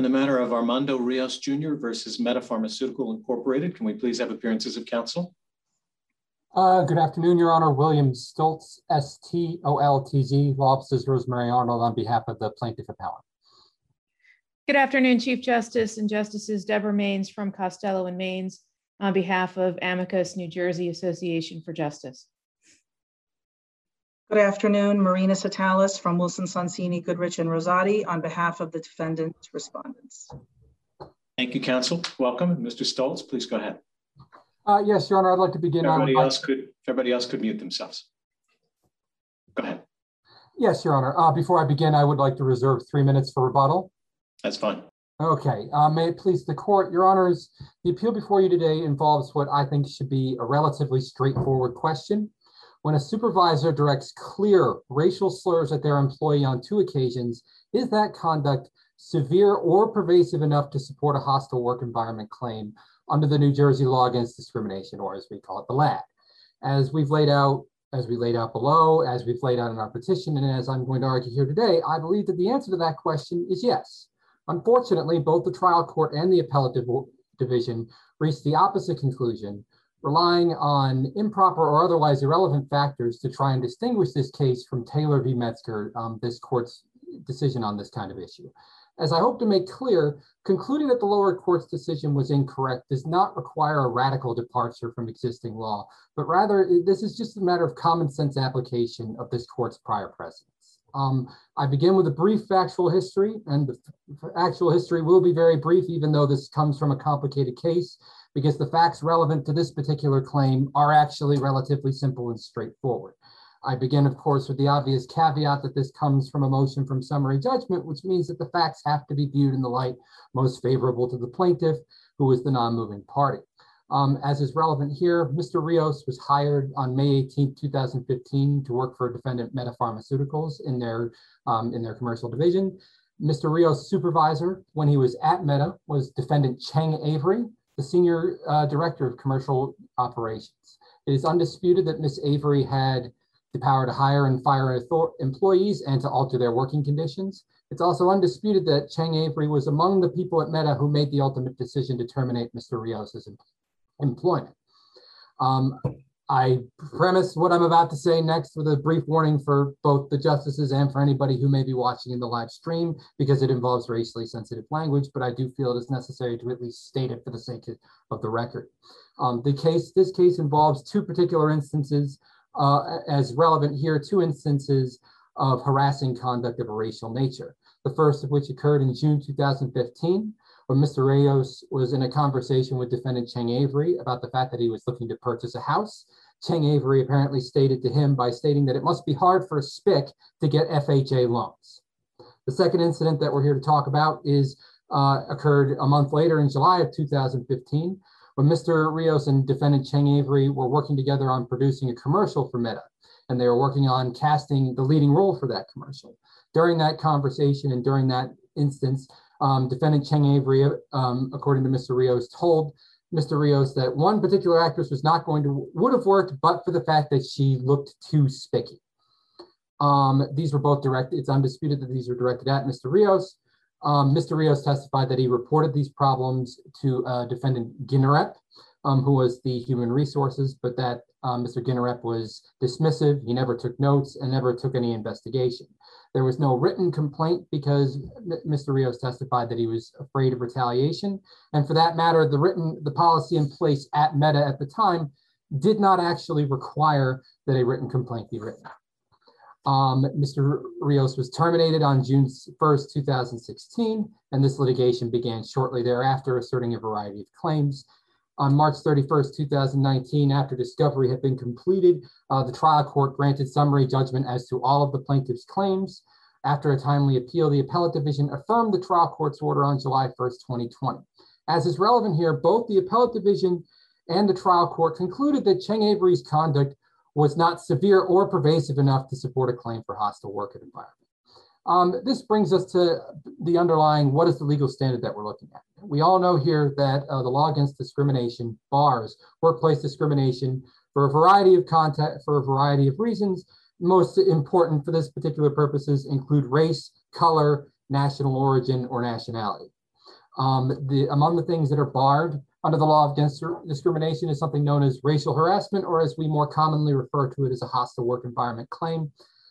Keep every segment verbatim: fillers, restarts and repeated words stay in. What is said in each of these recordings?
In the matter of Armando Rios Junior versus Meta Pharmaceutical Incorporated, can we please have appearances of counsel? Uh, good afternoon, Your Honor. William Stoltz, S T O L T Z, Law Offices Rosemary Arnold on behalf of the plaintiff appellant. Good afternoon, Chief Justice and Justices. Deborah Maines from Costello and Maines on behalf of Amicus New Jersey Association for Justice. Good afternoon, Marina Satalis from Wilson Sonsini, Goodrich and Rosati on behalf of the defendant respondents. Thank you, counsel. Welcome. Mister Stoltz, please go ahead. Uh, yes, Your Honor, I'd like to begin. Everybody on, else could everybody else could mute themselves. Go ahead. Yes, Your Honor. Uh, before I begin, I would like to reserve three minutes for rebuttal. That's fine. Okay. Uh, may it please the court, Your Honors, the appeal before you today involves what I think should be a relatively straightforward question. When a supervisor directs clear racial slurs at their employee on two occasions, is that conduct severe or pervasive enough to support a hostile work environment claim under the New Jersey law against discrimination, or as we call it, the L A D? As we've laid out, as we laid out below, as we've laid out in our petition, and as I'm going to argue here today, I believe that the answer to that question is yes. Unfortunately, both the trial court and the appellate div division reached the opposite conclusion, relying on improper or otherwise irrelevant factors to try and distinguish this case from Taylor v. Metzger, um, this court's decision on this kind of issue. As I hope to make clear, concluding that the lower court's decision was incorrect does not require a radical departure from existing law, but rather this is just a matter of common sense application of this court's prior precedents. Um, I begin with a brief factual history, and the actual history will be very brief, even though this comes from a complicated case, because the facts relevant to this particular claim are actually relatively simple and straightforward. I begin, of course, with the obvious caveat that this comes from a motion from summary judgment, which means that the facts have to be viewed in the light most favorable to the plaintiff, who is the non-moving party. Um, as is relevant here, Mister Rios was hired on May eighteenth, two thousand fifteen to work for defendant Meta Pharmaceuticals in their, um, in their commercial division. Mister Rios' supervisor, when he was at Meta, was defendant Cheng Avery, the senior uh, director of commercial operations. It is undisputed that Miz Avery had the power to hire and fire employees and to alter their working conditions. It's also undisputed that Cheng Avery was among the people at Meta who made the ultimate decision to terminate Mister Rios' employment. Um, I premise what I'm about to say next with a brief warning for both the justices and for anybody who may be watching in the live stream, because it involves racially sensitive language, but I do feel it is necessary to at least state it for the sake of the record. Um, the case, this case involves two particular instances, uh, as relevant here, two instances of harassing conduct of a racial nature. The first of which occurred in June two thousand fifteen, when Mister Rios was in a conversation with defendant Cheng Avery about the fact that he was looking to purchase a house. Cheng Avery apparently stated to him by stating that it must be hard for a spic to get F H A loans. The second incident that we're here to talk about is uh, occurred a month later in July of two thousand fifteen, when Mister Rios and defendant Cheng Avery were working together on producing a commercial for Meta, and they were working on casting the leading role for that commercial. During that conversation and during that instance, um, defendant Cheng Avery, um, according to Mister Rios, told Mister Rios that one particular actress was not going to, would have worked, but for the fact that she looked too spicky. Um, these were both directed, it's undisputed that these were directed at Mister Rios. Um, Mister Rios testified that he reported these problems to uh, defendant Ginnerep, um, who was the human resources, but that um, Mister Ginnerep was dismissive. He never took notes and never took any investigation. There was no written complaint because Mister Rios testified that he was afraid of retaliation. And for that matter, the written, the policy in place at Meta at the time did not actually require that a written complaint be written. Um, Mister Rios was terminated on June first, two thousand sixteen, and this litigation began shortly thereafter, asserting a variety of claims. On March thirty-first, two thousand nineteen, after discovery had been completed, uh, the trial court granted summary judgment as to all of the plaintiff's claims. After a timely appeal, the appellate division affirmed the trial court's order on July first, twenty twenty. As is relevant here, both the appellate division and the trial court concluded that Cheng Avery's conduct was not severe or pervasive enough to support a claim for hostile work environment. Um, this brings us to the underlying, what is the legal standard that we're looking at? We all know here that uh, the law against discrimination bars workplace discrimination for a variety of context, for a variety of reasons. Most important for this particular purposes include race, color, national origin, or nationality. Um, the, among the things that are barred under the law against discrimination is something known as racial harassment, or as we more commonly refer to it as a hostile work environment claim.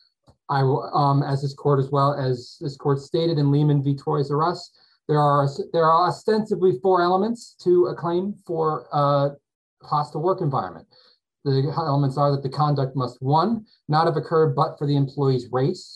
I will, um, as this court as well as this court stated in Lehman v. Toys R Us, there are there are ostensibly four elements to a claim for a hostile work environment. The elements are that the conduct must, one, not have occurred but for the employee's race;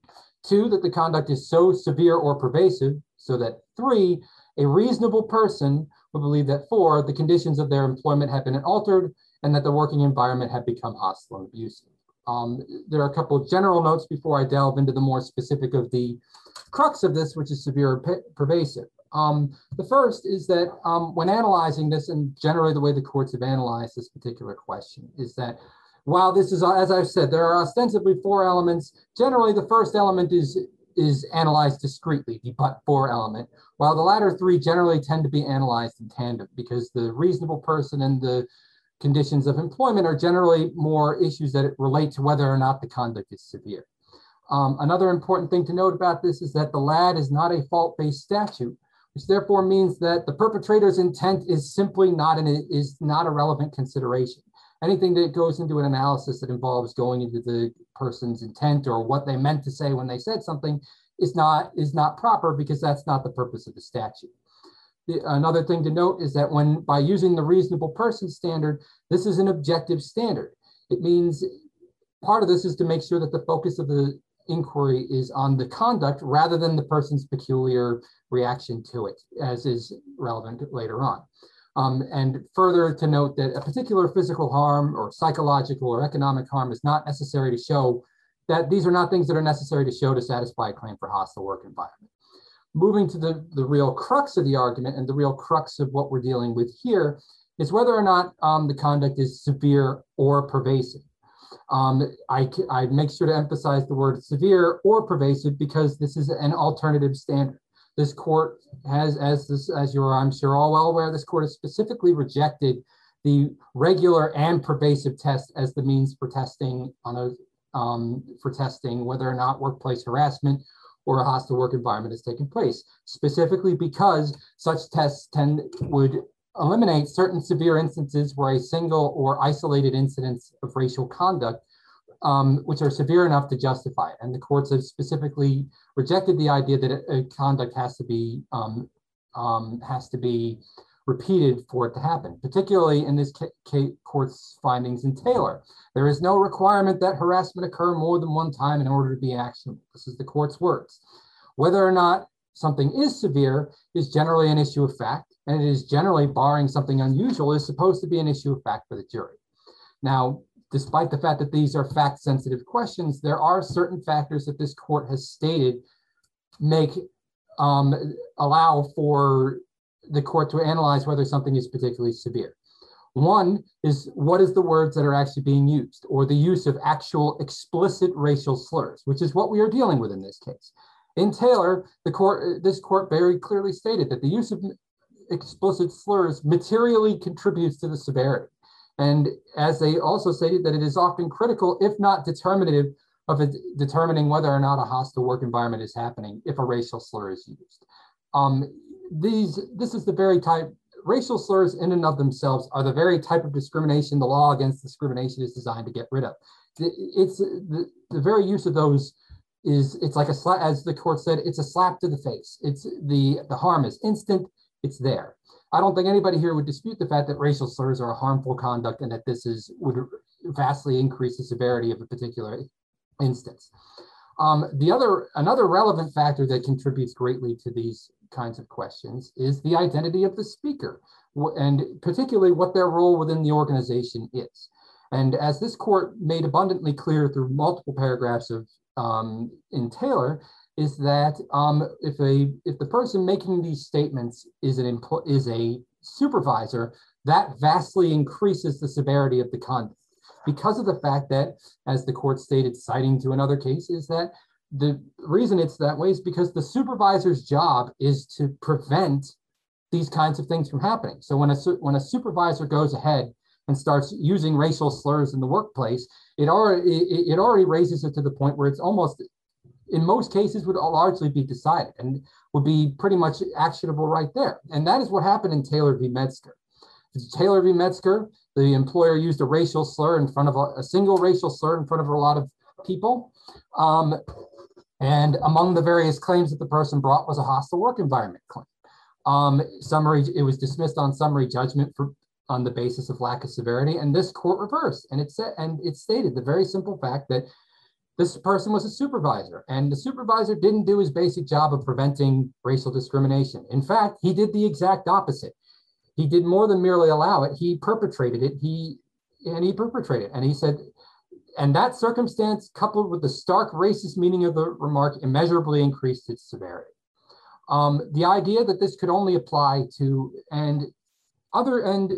two, that the conduct is so severe or pervasive so that, three, a reasonable person would believe that, four, the conditions of their employment have been altered and that the working environment had become hostile and abusive. Um, there are a couple of general notes before I delve into the more specific of the crux of this, which is severe or per pervasive. Um, the first is that um, when analyzing this, and generally the way the courts have analyzed this particular question, is that while this is, as I've said, there are ostensibly four elements, generally the first element is, is analyzed discretely, the but-for element, while the latter three generally tend to be analyzed in tandem, because the reasonable person and the conditions of employment are generally more issues that relate to whether or not the conduct is severe. Um, another important thing to note about this is that the L A D is not a fault-based statute, which therefore means that the perpetrator's intent is simply not an is not a relevant consideration. Anything that goes into an analysis that involves going into the person's intent or what they meant to say when they said something is not is not proper, because that's not the purpose of the statute. The, another thing to note is that when by using the reasonable person standard, this is an objective standard. It means part of this is to make sure that the focus of the inquiry is on the conduct rather than the person's peculiar reaction to it, as is relevant later on. Um, and further to note that a particular physical harm or psychological or economic harm is not necessary to show that these are not things that are necessary to show to satisfy a claim for hostile work environment. Moving to the, the real crux of the argument and the real crux of what we're dealing with here is whether or not um, the conduct is severe or pervasive. Um, I, I make sure to emphasize the word severe or pervasive because this is an alternative standard. This court has, as this, as you're, I'm sure, all well aware, this court has specifically rejected the regular and pervasive test as the means for testing on a, um, for testing whether or not workplace harassment or a hostile work environment has taken place, specifically because such tests tend would eliminate certain severe instances where a single or isolated incidents of racial conduct, um, which are severe enough to justify it. And the courts have specifically rejected the idea that a, a conduct has to be um, um, has to be repeated for it to happen, particularly in this court's findings in Taylor. There is no requirement that harassment occur more than one time in order to be actionable. This is the court's words. Whether or not something is severe is generally an issue of fact, and it is generally, barring something unusual, is supposed to be an issue of fact for the jury. Now, despite the fact that these are fact-sensitive questions, there are certain factors that this court has stated make um, allow for the court to analyze whether something is particularly severe. One is, what is the words that are actually being used, or the use of actual explicit racial slurs, which is what we are dealing with in this case. In Taylor, the court, this court very clearly stated that the use of explicit slurs materially contributes to the severity. And as they also stated, that it is often critical, if not determinative, of it, determining whether or not a hostile work environment is happening if a racial slur is used. Um, these, this is the very type, racial slurs in and of themselves are the very type of discrimination the law against discrimination is designed to get rid of. It's the, the very use of those is, it's like a slap, as the court said, it's a slap to the face. It's the, the harm is instant, it's there. I don't think anybody here would dispute the fact that racial slurs are a harmful conduct and that this is would vastly increase the severity of a particular instance. Um, the other, another relevant factor that contributes greatly to these kinds of questions is the identity of the speaker, and particularly what their role within the organization is. And as this court made abundantly clear through multiple paragraphs of um, in Taylor, is that um, if a if the person making these statements is an is a supervisor, that vastly increases the severity of the conduct, because of the fact that, as the court stated, citing to another case, is that the reason it's that way is because the supervisor's job is to prevent these kinds of things from happening. So when a when a supervisor goes ahead and starts using racial slurs in the workplace, it already it, it already raises it to the point where it's almost in most cases would largely be decided and would be pretty much actionable right there. And that is what happened in Taylor v. Metzger. Taylor v. Metzger, the employer used a racial slur in front of a, a single racial slur in front of a lot of people. Um, and among the various claims that the person brought was a hostile work environment claim. Um, summary, it was dismissed on summary judgment for on the basis of lack of severity, and this court reversed. And it said, and it stated the very simple fact that this person was a supervisor, and the supervisor didn't do his basic job of preventing racial discrimination. In fact, he did the exact opposite. He did more than merely allow it. He perpetrated it. He and he perpetrated it. And he said, and that circumstance, coupled with the stark racist meaning of the remark, immeasurably increased its severity. Um, the idea that this could only apply to and other and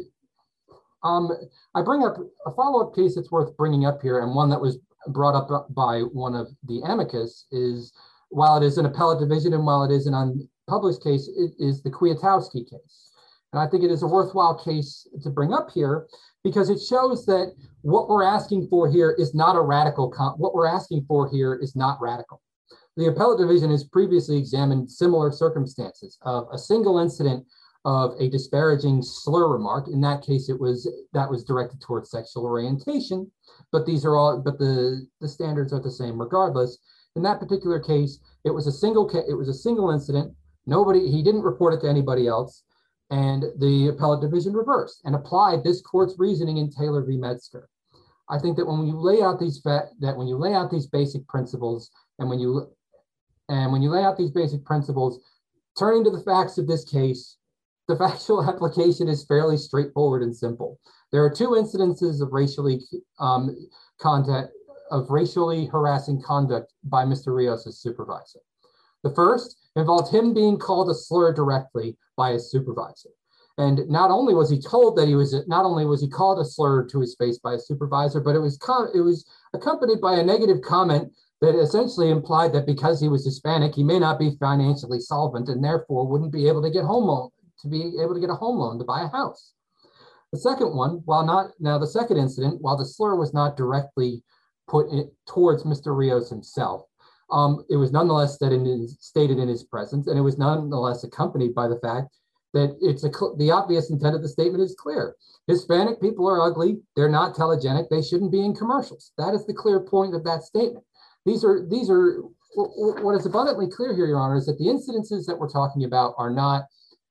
um, I bring up a follow-up case that's worth bringing up here, and one that was brought up by one of the amicus is, while it is an appellate division and while it is an unpublished case, it is the Kwiatkowski case. And I think it is a worthwhile case to bring up here because it shows that what we're asking for here is not a radical, what we're asking for here is not radical. The appellate division has previously examined similar circumstances of a single incident of a disparaging slur remark. In that case, it was that was directed towards sexual orientation, but these are all, but the, the standards are the same regardless. In that particular case, it was a single, it was a single incident. Nobody, he didn't report it to anybody else. And the appellate division reversed and applied this court's reasoning in Taylor v. Metzger. I think that when you lay out these that when you lay out these basic principles, and when you and when you lay out these basic principles, turning to the facts of this case, the factual application is fairly straightforward and simple. There are two incidences of racially um, contact of racially harassing conduct by Mister Rios' supervisor. The first involved him being called a slur directly by his supervisor. And not only was he told that he was, not only was he called a slur to his face by a supervisor, but it was, it was accompanied by a negative comment that essentially implied that because he was Hispanic, he may not be financially solvent and therefore wouldn't be able to get home loan, to be able to get a home loan to buy a house. The second one, while not, now the second incident, while the slur was not directly put in, towards Mister Rios himself, Um, it was nonetheless that it is stated in his presence, and it was nonetheless accompanied by the fact that it's a the obvious intent of the statement is clear. Hispanic people are ugly. They're not telegenic. They shouldn't be in commercials. That is the clear point of that statement. These are these are what is abundantly clear here, Your Honor, is that the incidences that we're talking about are not,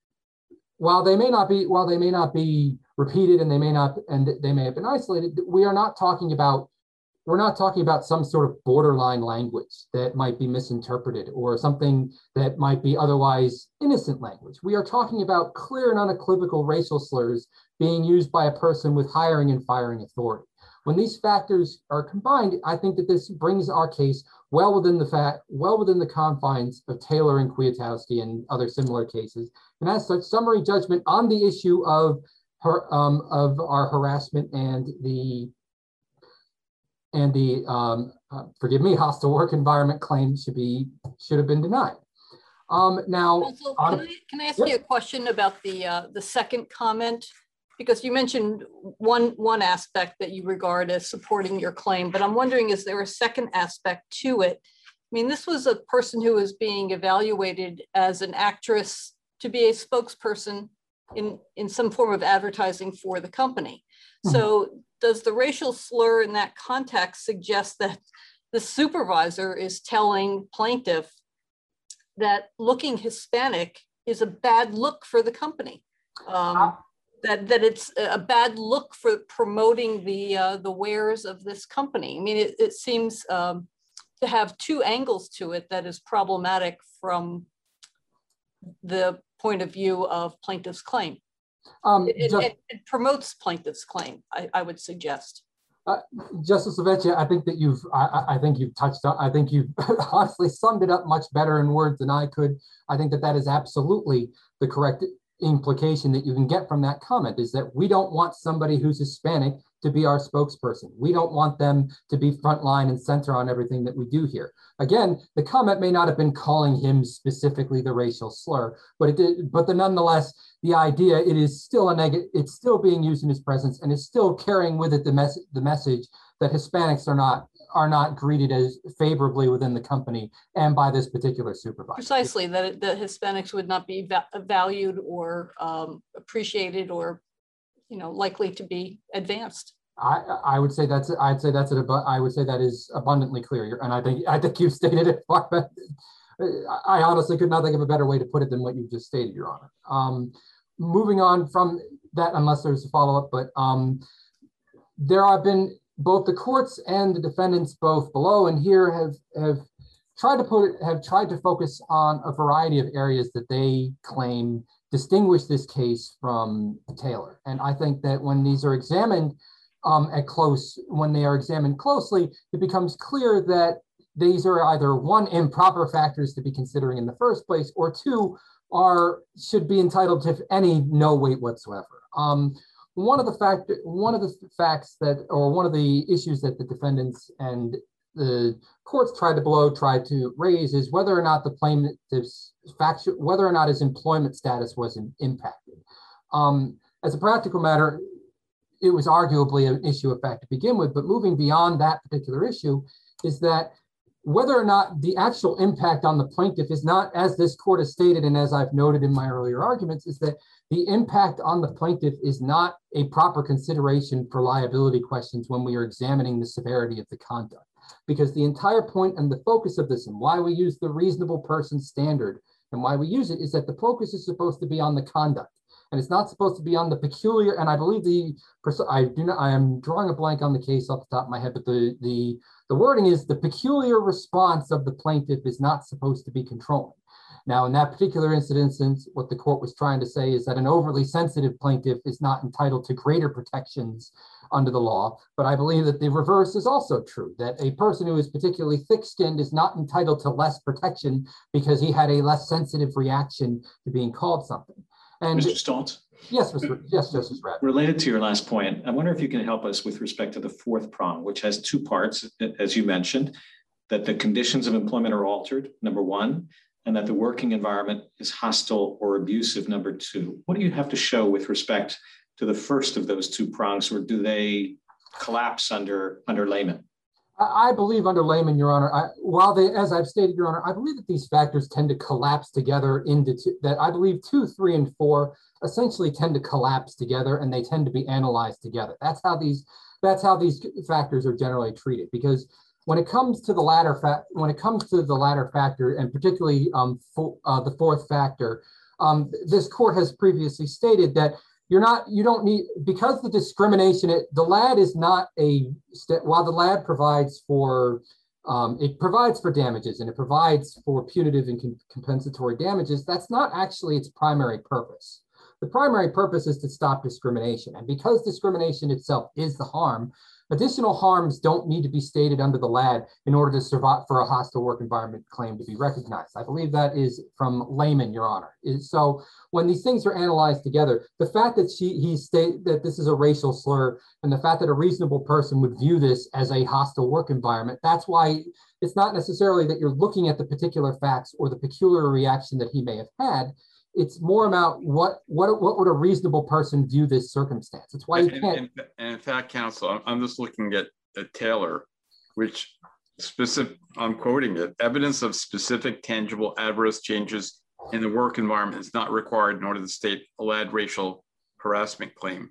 while they may not be while they may not be repeated and they may not and they may have been isolated. We are not talking about. We're not talking about some sort of borderline language that might be misinterpreted or something that might be otherwise innocent language. We are talking about clear and unequivocal racial slurs being used by a person with hiring and firing authority. When these factors are combined, I think that this brings our case well within the fact, well within the confines of Taylor and Kwiatkowski and other similar cases. And as such, summary judgment on the issue of her um, of our harassment and the and the, um, uh, forgive me, hostile work environment claim should be, should have been denied. Um, now- Also, can, I, can I ask yep. you a question about the, uh, the second comment? Because you mentioned one, one aspect that you regard as supporting your claim, but I'm wondering, is there a second aspect to it? I mean, this was a person who was being evaluated as an actress to be a spokesperson in, in some form of advertising for the company. Mm-hmm. So does the racial slur in that context suggest that the supervisor is telling plaintiff that looking Hispanic is a bad look for the company? Um, that, that it's a bad look for promoting the, uh, the wares of this company? I mean, it, it seems um, to have two angles to it that is problematic from the point of view of plaintiff's claim. Um, it, just, it, it promotes plaintiff's claim, I, I would suggest. Uh, Justice LaVecchia, I think that you've, I, I think you've touched on, I think you've honestly summed it up much better in words than I could. I think that that is absolutely the correct implication that you can get from that comment, is that we don't want somebody who's Hispanic to be our spokesperson. We don't want them to be frontline and center on everything that we do here. Again, the comment may not have been calling him specifically the racial slur, but it did, but the nonetheless, the idea, it is still a negative, it's still being used in his presence, and it's still carrying with it the, mes the message that Hispanics are not are not greeted as favorably within the company and by this particular supervisor. Precisely, that, that Hispanics would not be va valued or um, appreciated or, you know, likely to be advanced. I, I would say that's I'd say that's it. But I would say that is abundantly clear, and I think I think you've stated it far better. I honestly could not think of a better way to put it than what you just stated, Your Honor. Um, moving on from that, unless there's a follow-up, but um, there have been both the courts and the defendants, both below and here, have have tried to put have tried to focus on a variety of areas that they claim distinguish this case from Taylor. And I think that when these are examined um, at close, when they are examined closely, it becomes clear that these are either one, improper factors to be considering in the first place, or two, are should be entitled to any no weight whatsoever. Um, one of the fact, one of the facts that, or one of the issues that the defendants and the courts tried to below tried to raise is whether or not the plaintiff's factual, whether or not his employment status was in, impacted. Um, as a practical matter, it was arguably an issue of fact to begin with, but moving beyond that particular issue is that whether or not the actual impact on the plaintiff is not, as this court has stated, and as I've noted in my earlier arguments, is that the impact on the plaintiff is not a proper consideration for liability questions when we are examining the severity of the conduct. Because the entire point and the focus of this and why we use the reasonable person standard and why we use it is that the focus is supposed to be on the conduct. And it's not supposed to be on the peculiar, and I believe the, I do not, I am drawing a blank on the case off the top of my head, but the, the, the wording is the peculiar response of the plaintiff is not supposed to be controlling. Now, in that particular instance, what the court was trying to say is that an overly sensitive plaintiff is not entitled to greater protections under the law, but I believe that the reverse is also true, that a person who is particularly thick-skinned is not entitled to less protection because he had a less sensitive reaction to being called something. And Mister Stoltz? Yes, Mister Yes, Justice Bradford. Related to your last point, I wonder if you can help us with respect to the fourth prong, which has two parts, as you mentioned, that the conditions of employment are altered, number one, and that the working environment is hostile or abusive, number two. What do you have to show with respect to the first of those two prongs, or do they collapse under, under Layman? I believe under Layman, Your Honor, I, while they, as I've stated, Your Honor, I believe that these factors tend to collapse together into two, that I believe two, three, and four essentially tend to collapse together and they tend to be analyzed together. That's how these, that's how these factors are generally treated, because when it comes to the latter fact, when it comes to the latter factor, and particularly um, for, uh, the fourth factor, um, this court has previously stated that You're not, you don't need, because the discrimination, it, the L A D is not a, while the L A D provides for, um, it provides for damages and it provides for punitive and compensatory damages, that's not actually its primary purpose. The primary purpose is to stop discrimination. And because discrimination itself is the harm, additional harms don't need to be stated under the L A D in order to survive for a hostile work environment claim to be recognized. I believe that is from Layman, Your Honor. So when these things are analyzed together, the fact that she he state that this is a racial slur and the fact that a reasonable person would view this as a hostile work environment, that's why it's not necessarily that you're looking at the particular facts or the peculiar reaction that he may have had. It's more about what what what would a reasonable person view this circumstance. It's why you and, can't. And, and in fact, counsel, I'm, I'm just looking at, at Taylor, which specific, I'm quoting it, evidence of specific tangible adverse changes in the work environment is not required in order to state a L A D racial harassment claim.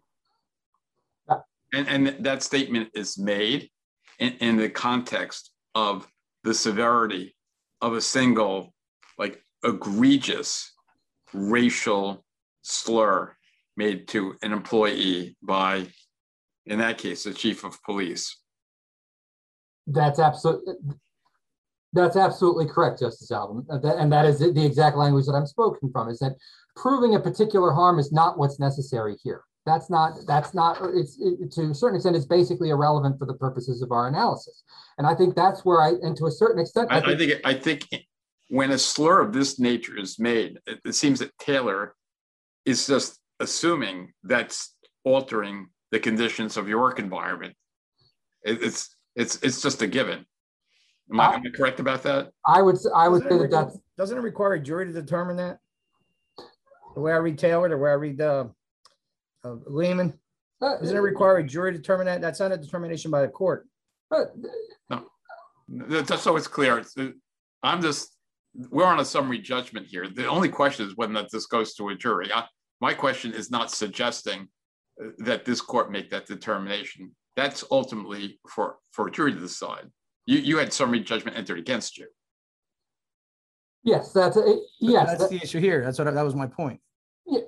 Yeah. And, and that statement is made in, in the context of the severity of a single, like, egregious racial slur made to an employee by, in that case, the chief of police. That's absolutely that's absolutely correct, Justice Alvin, and that is the exact language that I'm spoken from. Is that proving a particular harm is not what's necessary here. That's not that's not it's it, to a certain extent it's basically irrelevant for the purposes of our analysis. And I think that's where I and to a certain extent I, I think I think. I think when a slur of this nature is made, it, it seems that Taylor is just assuming that's altering the conditions of your work environment. It, it's it's it's just a given. Am I, I, am I correct about that? I would I would doesn't say it, that that's doesn't it require a jury to determine that? The way I read Taylor, the way I read uh, uh, Lehman, uh, doesn't it require a jury to determine that? That's not a determination by the court. Uh, no. Just so it's clear, it's, I'm just, we're on a summary judgment here. The only question is whether this goes to a jury. I, my question is not suggesting that this court make that determination. That's ultimately for, for a jury to decide. You, you had summary judgment entered against you. Yes, that's a, yes. That's that, the issue here. That's what I, that was my point. Yeah.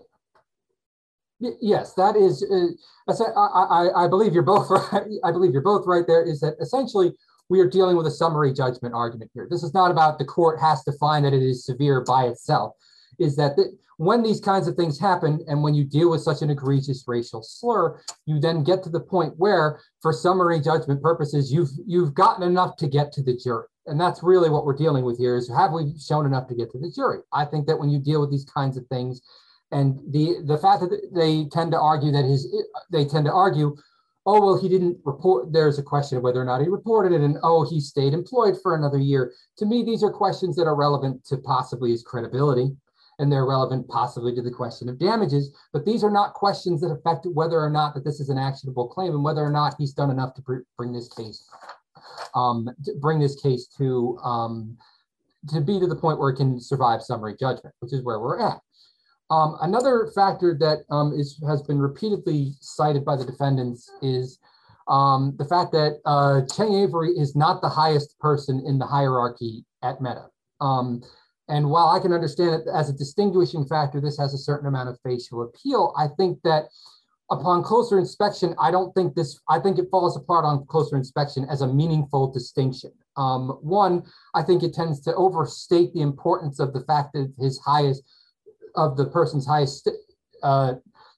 Yes, that is. Uh, I, I I believe you're both right. I believe you're both right. There is that essentially we are dealing with a summary judgment argument here. This is not about the court has to find that it is severe by itself. Is that the, when these kinds of things happen, and when you deal with such an egregious racial slur, you then get to the point where, for summary judgment purposes, you've you've gotten enough to get to the jury. And that's really what we're dealing with here: is have we shown enough to get to the jury? I think that when you deal with these kinds of things, and the the fact that they tend to argue that his they tend to argue, oh well, he didn't report. There's a question of whether or not he reported it, and oh, he stayed employed for another year. To me, these are questions that are relevant to possibly his credibility, and they're relevant possibly to the question of damages. But these are not questions that affect whether or not that this is an actionable claim, and whether or not he's done enough to bring this case, um, to bring this case to um, to be to the point where it can survive summary judgment, which is where we're at. Um, another factor that um, is, has been repeatedly cited by the defendants is um, the fact that uh, Cheng Avery is not the highest person in the hierarchy at Meta. Um, and while I can understand it as a distinguishing factor, this has a certain amount of facial appeal. I think that upon closer inspection, I don't think this, I think it falls apart on closer inspection as a meaningful distinction. Um, one, I think it tends to overstate the importance of the fact that his highest of the person's highest, uh,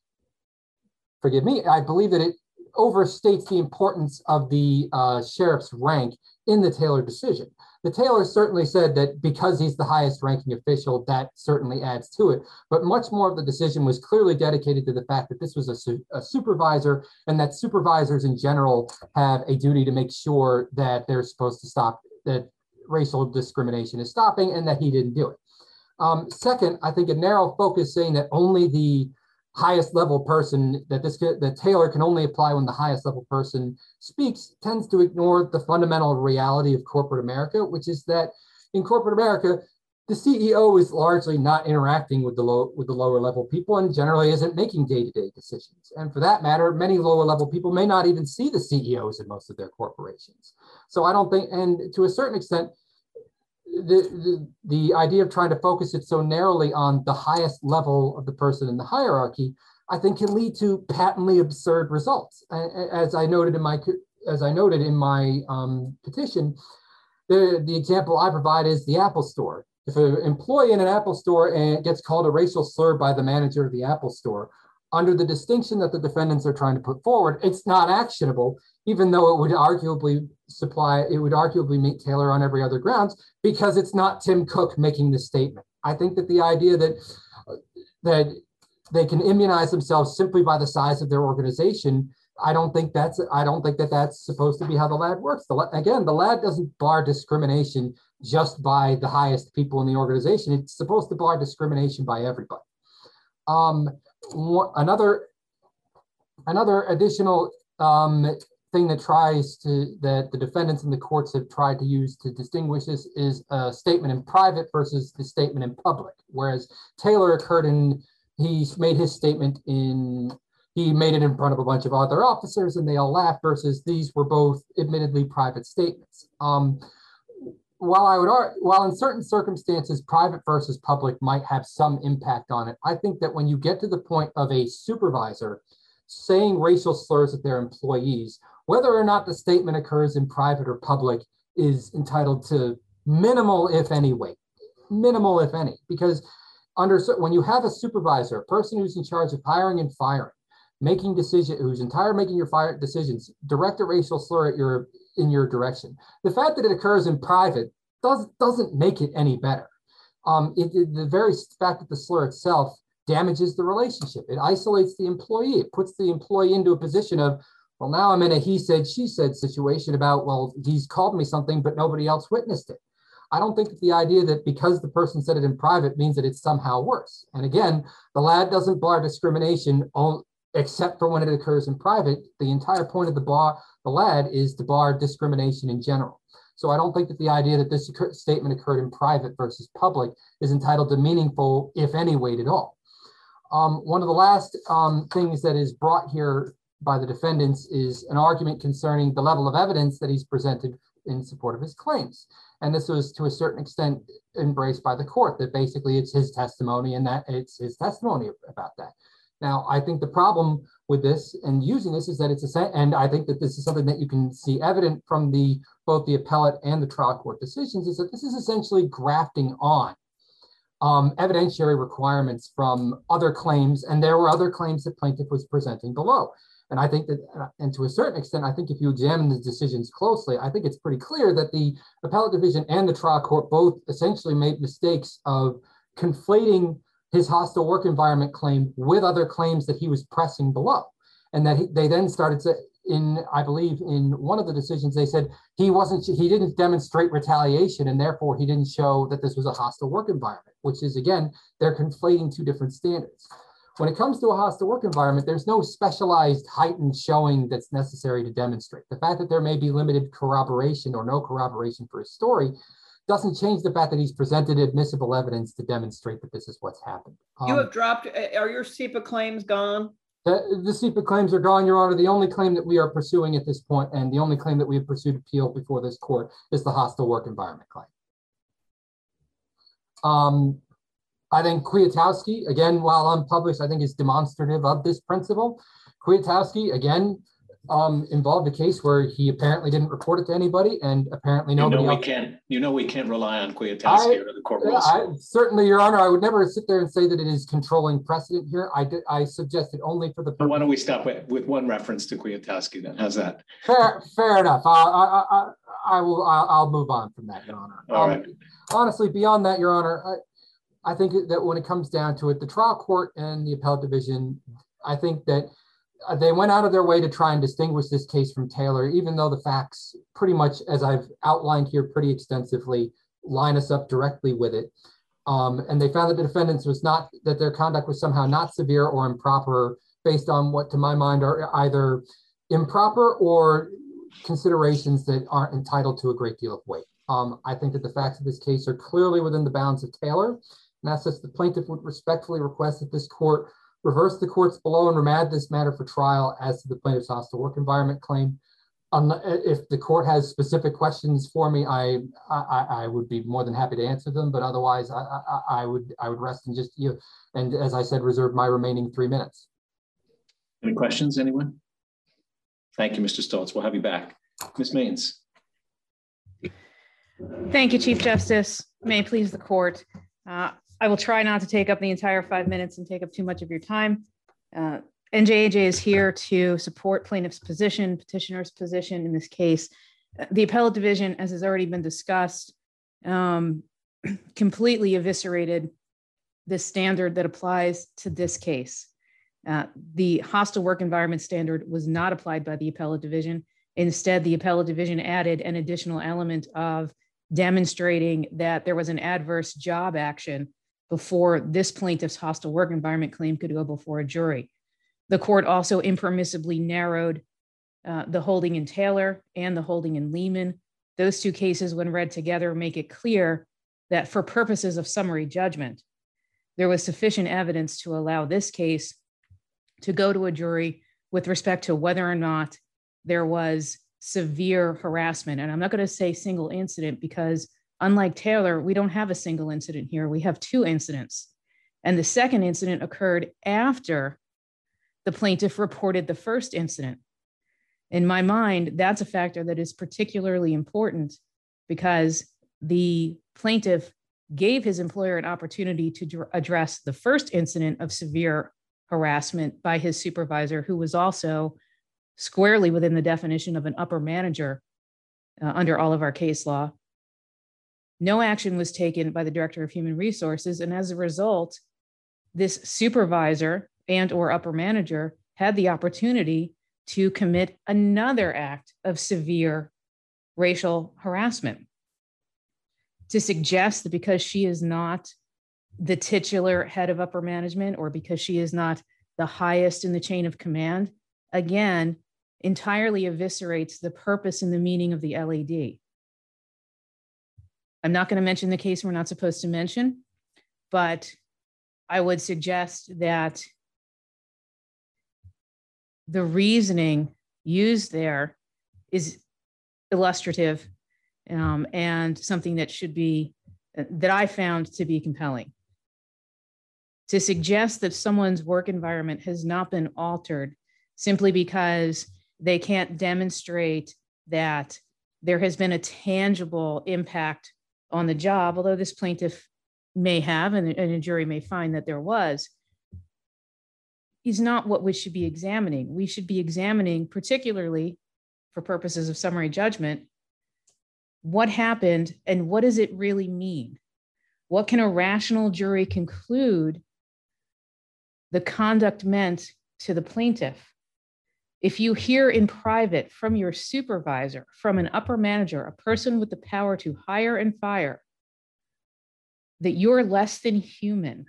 forgive me, I believe that it overstates the importance of the uh, sheriff's rank in the Taylor decision. The Taylor certainly said that because he's the highest ranking official, that certainly adds to it. But much more of the decision was clearly dedicated to the fact that this was a, su a supervisor, and that supervisors in general have a duty to make sure that they're supposed to stop, that racial discrimination is stopping, and that he didn't do it. Um, second, I think a narrow focus saying that only the highest level person, that this that Taylor can only apply when the highest level person speaks, tends to ignore the fundamental reality of corporate America, which is that in corporate America, the C E O is largely not interacting with the low with the lower level people, and generally isn't making day-to-day decisions. And for that matter, many lower level people may not even see the C E Os in most of their corporations. So I don't think, and to a certain extent, The, the, the idea of trying to focus it so narrowly on the highest level of the person in the hierarchy, I think can lead to patently absurd results. As I noted in my, as I noted in my um, petition, the, the example I provide is the Apple Store. If an employee in an Apple Store and gets called a racial slur by the manager of the Apple Store, under the distinction that the defendants are trying to put forward, it's not actionable, even though it would arguably supply, it would arguably meet Taylor on every other grounds, because it's not Tim Cook making this statement. I think that the idea that, that they can immunize themselves simply by the size of their organization, I don't think that's, I don't think that that's supposed to be how the L A D works. The, again, the L A D doesn't bar discrimination just by the highest people in the organization. It's supposed to bar discrimination by everybody. Um, another, another additional um, thing that tries to, that the defendants and the courts have tried to use to distinguish this is a statement in private versus the statement in public. Whereas Taylor occurred in, he made his statement in, he made it in front of a bunch of other officers and they all laughed, versus these were both admittedly private statements. Um, while I would argue, while in certain circumstances, private versus public might have some impact on it, I think that when you get to the point of a supervisor saying racial slurs at their employees, whether or not the statement occurs in private or public is entitled to minimal, if any, weight, minimal, if any, because under when you have a supervisor, a person who's in charge of hiring and firing, making decisions, whose entire making your fire decisions, direct a racial slur at your in your direction. The fact that it occurs in private does doesn't make it any better. Um, it, it, the very fact that the slur itself damages the relationship. It isolates the employee. It puts the employee into a position of, well, now I'm in a he said, she said situation about, well, he's called me something, but nobody else witnessed it. I don't think that the idea that because the person said it in private means that it's somehow worse. And again, the L A D doesn't bar discrimination all, except for when it occurs in private. The entire point of the bar, the L A D is to bar discrimination in general. So I don't think that the idea that this occur- statement occurred in private versus public is entitled to meaningful, if any, weight at all. Um, one of the last um, things that is brought here by the defendants is an argument concerning the level of evidence that he's presented in support of his claims. And this was to a certain extent embraced by the court, that basically it's his testimony and that it's his testimony about that. Now, I think the problem with this and using this is that it's a, and I think that this is something that you can see evident from the both the appellate and the trial court decisions, is that this is essentially grafting on um, evidentiary requirements from other claims. And there were other claims that plaintiff was presenting below. And I think that, and to a certain extent, I think if you examine the decisions closely, I think it's pretty clear that the appellate division and the trial court both essentially made mistakes of conflating his hostile work environment claim with other claims that he was pressing below. And that he, they then started to, in, I believe in one of the decisions, they said he wasn't, he didn't demonstrate retaliation and therefore he didn't show that this was a hostile work environment, which is, again, they're conflating two different standards. When it comes to a hostile work environment, there's no specialized heightened showing that's necessary to demonstrate. The fact that there may be limited corroboration or no corroboration for his story doesn't change the fact that he's presented admissible evidence to demonstrate that this is what's happened. Um, You have dropped, are your SEPA claims gone? The, the SEPA claims are gone, Your Honor. The only claim that we are pursuing at this point, and the only claim that we have pursued appeal before this court, is the hostile work environment claim. Um, I think Kwiatkowski, again, while unpublished, I think is demonstrative of this principle. Kwiatkowski, again, um, involved a case where he apparently didn't report it to anybody, and apparently nobody You know else. we can't. You know we can't rely on Kwiatkowski I, or the court yeah, rules. I, certainly, Your Honor, I would never sit there and say that it is controlling precedent here. I did. I suggested only for the. But why don't we stop with, with one reference to Kwiatkowski then? How's that? Fair, fair enough. I, I, I, I will. I'll, I'll move on from that, Your Honor. All um, right. Honestly, beyond that, Your Honor, I, I think that when it comes down to it, the trial court and the appellate division, I think that uh, they went out of their way to try and distinguish this case from Taylor, even though the facts pretty much, as I've outlined here pretty extensively, line us up directly with it. Um, and they found that the defendants was not, that their conduct was somehow not severe or improper based on what, to my mind, are either improper or considerations that aren't entitled to a great deal of weight. Um, I think that the facts of this case are clearly within the bounds of Taylor. And as such, the plaintiff would respectfully request that this court reverse the courts below and remand this matter for trial as to the plaintiff's hostile work environment claim. Um, if the court has specific questions for me, I, I I would be more than happy to answer them. But otherwise, I I, I would I would rest and just you and as I said, reserve my remaining three minutes. Any questions, anyone? Thank you, Mister Stoltz. We'll have you back, Miz Maines. Thank you, Chief Justice. May it please the court. Uh, I will try not to take up the entire five minutes and take up too much of your time. Uh, N J A J is here to support plaintiff's position, petitioner's position in this case. The appellate division, as has already been discussed, um, completely eviscerated the standard that applies to this case. Uh, the hostile work environment standard was not applied by the appellate division. Instead, the appellate division added an additional element of demonstrating that there was an adverse job action before this plaintiff's hostile work environment claim could go before a jury. The court also impermissibly narrowed uh, the holding in Taylor and the holding in Lehman. Those two cases, when read together, make it clear that for purposes of summary judgment, there was sufficient evidence to allow this case to go to a jury with respect to whether or not there was severe harassment. And I'm not going to say single incident because unlike Taylor, we don't have a single incident here. We have two incidents. And the second incident occurred after the plaintiff reported the first incident. In my mind, that's a factor that is particularly important because the plaintiff gave his employer an opportunity to address the first incident of severe harassment by his supervisor, who was also squarely within the definition of an upper manager uh, under all of our case law. No action was taken by the Director of Human Resources, and as a result, this supervisor and or upper manager had the opportunity to commit another act of severe racial harassment. To suggest that because she is not the titular head of upper management or because she is not the highest in the chain of command, again, entirely eviscerates the purpose and the meaning of the L A D. I'm not going to mention the case we're not supposed to mention, but I would suggest that the reasoning used there is illustrative um, and something that should be, that I found to be compelling. To suggest that someone's work environment has not been altered simply because they can't demonstrate that there has been a tangible impact on the job, although this plaintiff may have, and, and a jury may find that there was, is not what we should be examining. We should be examining, particularly for purposes of summary judgment, what happened and what does it really mean? What can a rational jury conclude the conduct meant to the plaintiff? If you hear in private from your supervisor, from an upper manager, a person with the power to hire and fire, that you're less than human,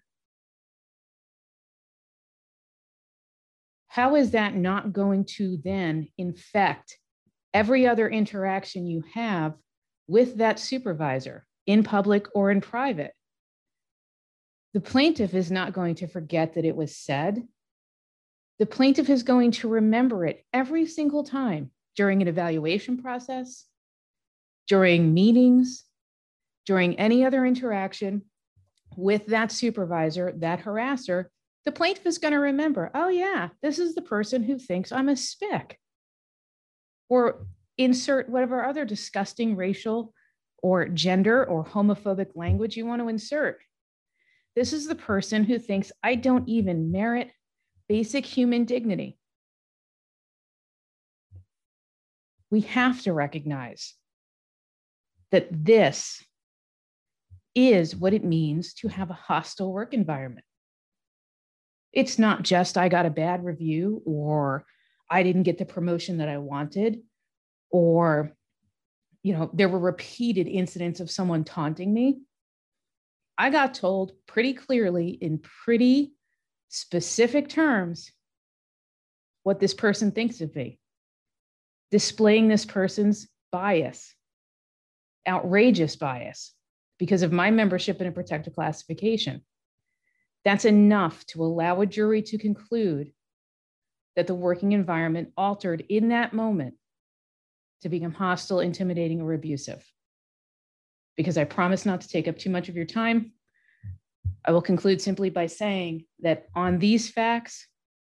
how is that not going to then infect every other interaction you have with that supervisor in public or in private? The plaintiff is not going to forget that it was said. The plaintiff is going to remember it every single time during an evaluation process, during meetings, during any other interaction with that supervisor, that harasser. The plaintiff is going to remember, oh yeah, this is the person who thinks I'm a spick. Or insert whatever other disgusting racial or gender or homophobic language you want to insert. This is the person who thinks I don't even merit basic human dignity. We have to recognize that this is what it means to have a hostile work environment. It's not just I got a bad review, or I didn't get the promotion that I wanted, or you know, there were repeated incidents of someone taunting me. I got told pretty clearly in pretty specific terms what this person thinks of me, displaying this person's bias, outrageous bias, because of my membership in a protected classification. That's enough to allow a jury to conclude that the working environment altered in that moment to become hostile, intimidating, or abusive. Because I promise not to take up too much of your time, I will conclude simply by saying that on these facts,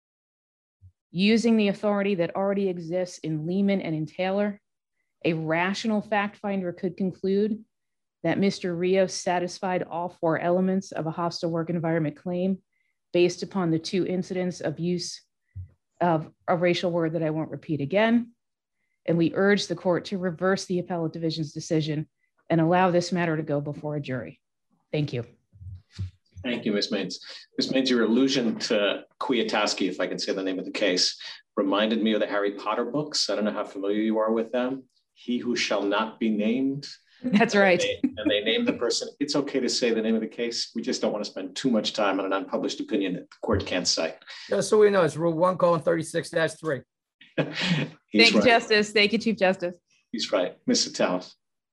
using the authority that already exists in Lehman and in Taylor, a rational fact finder could conclude that Mister Rios satisfied all four elements of a hostile work environment claim based upon the two incidents of use of a racial word that I won't repeat again. And we urge the court to reverse the appellate division's decision and allow this matter to go before a jury. Thank you. Thank you, Miz Maines. Miz Maines, your allusion to Kwiatkowski, if I can say the name of the case, reminded me of the Harry Potter books. I don't know how familiar you are with them. He who shall not be named. That's right. And they, and they name the person. It's okay to say the name of the case. We just don't want to spend too much time on an unpublished opinion that the court can't cite. Just so we know, it's rule one colon thirty-six dash three. Thank you, right. Justice. Thank you, Chief Justice. He's right. Miz Satalis.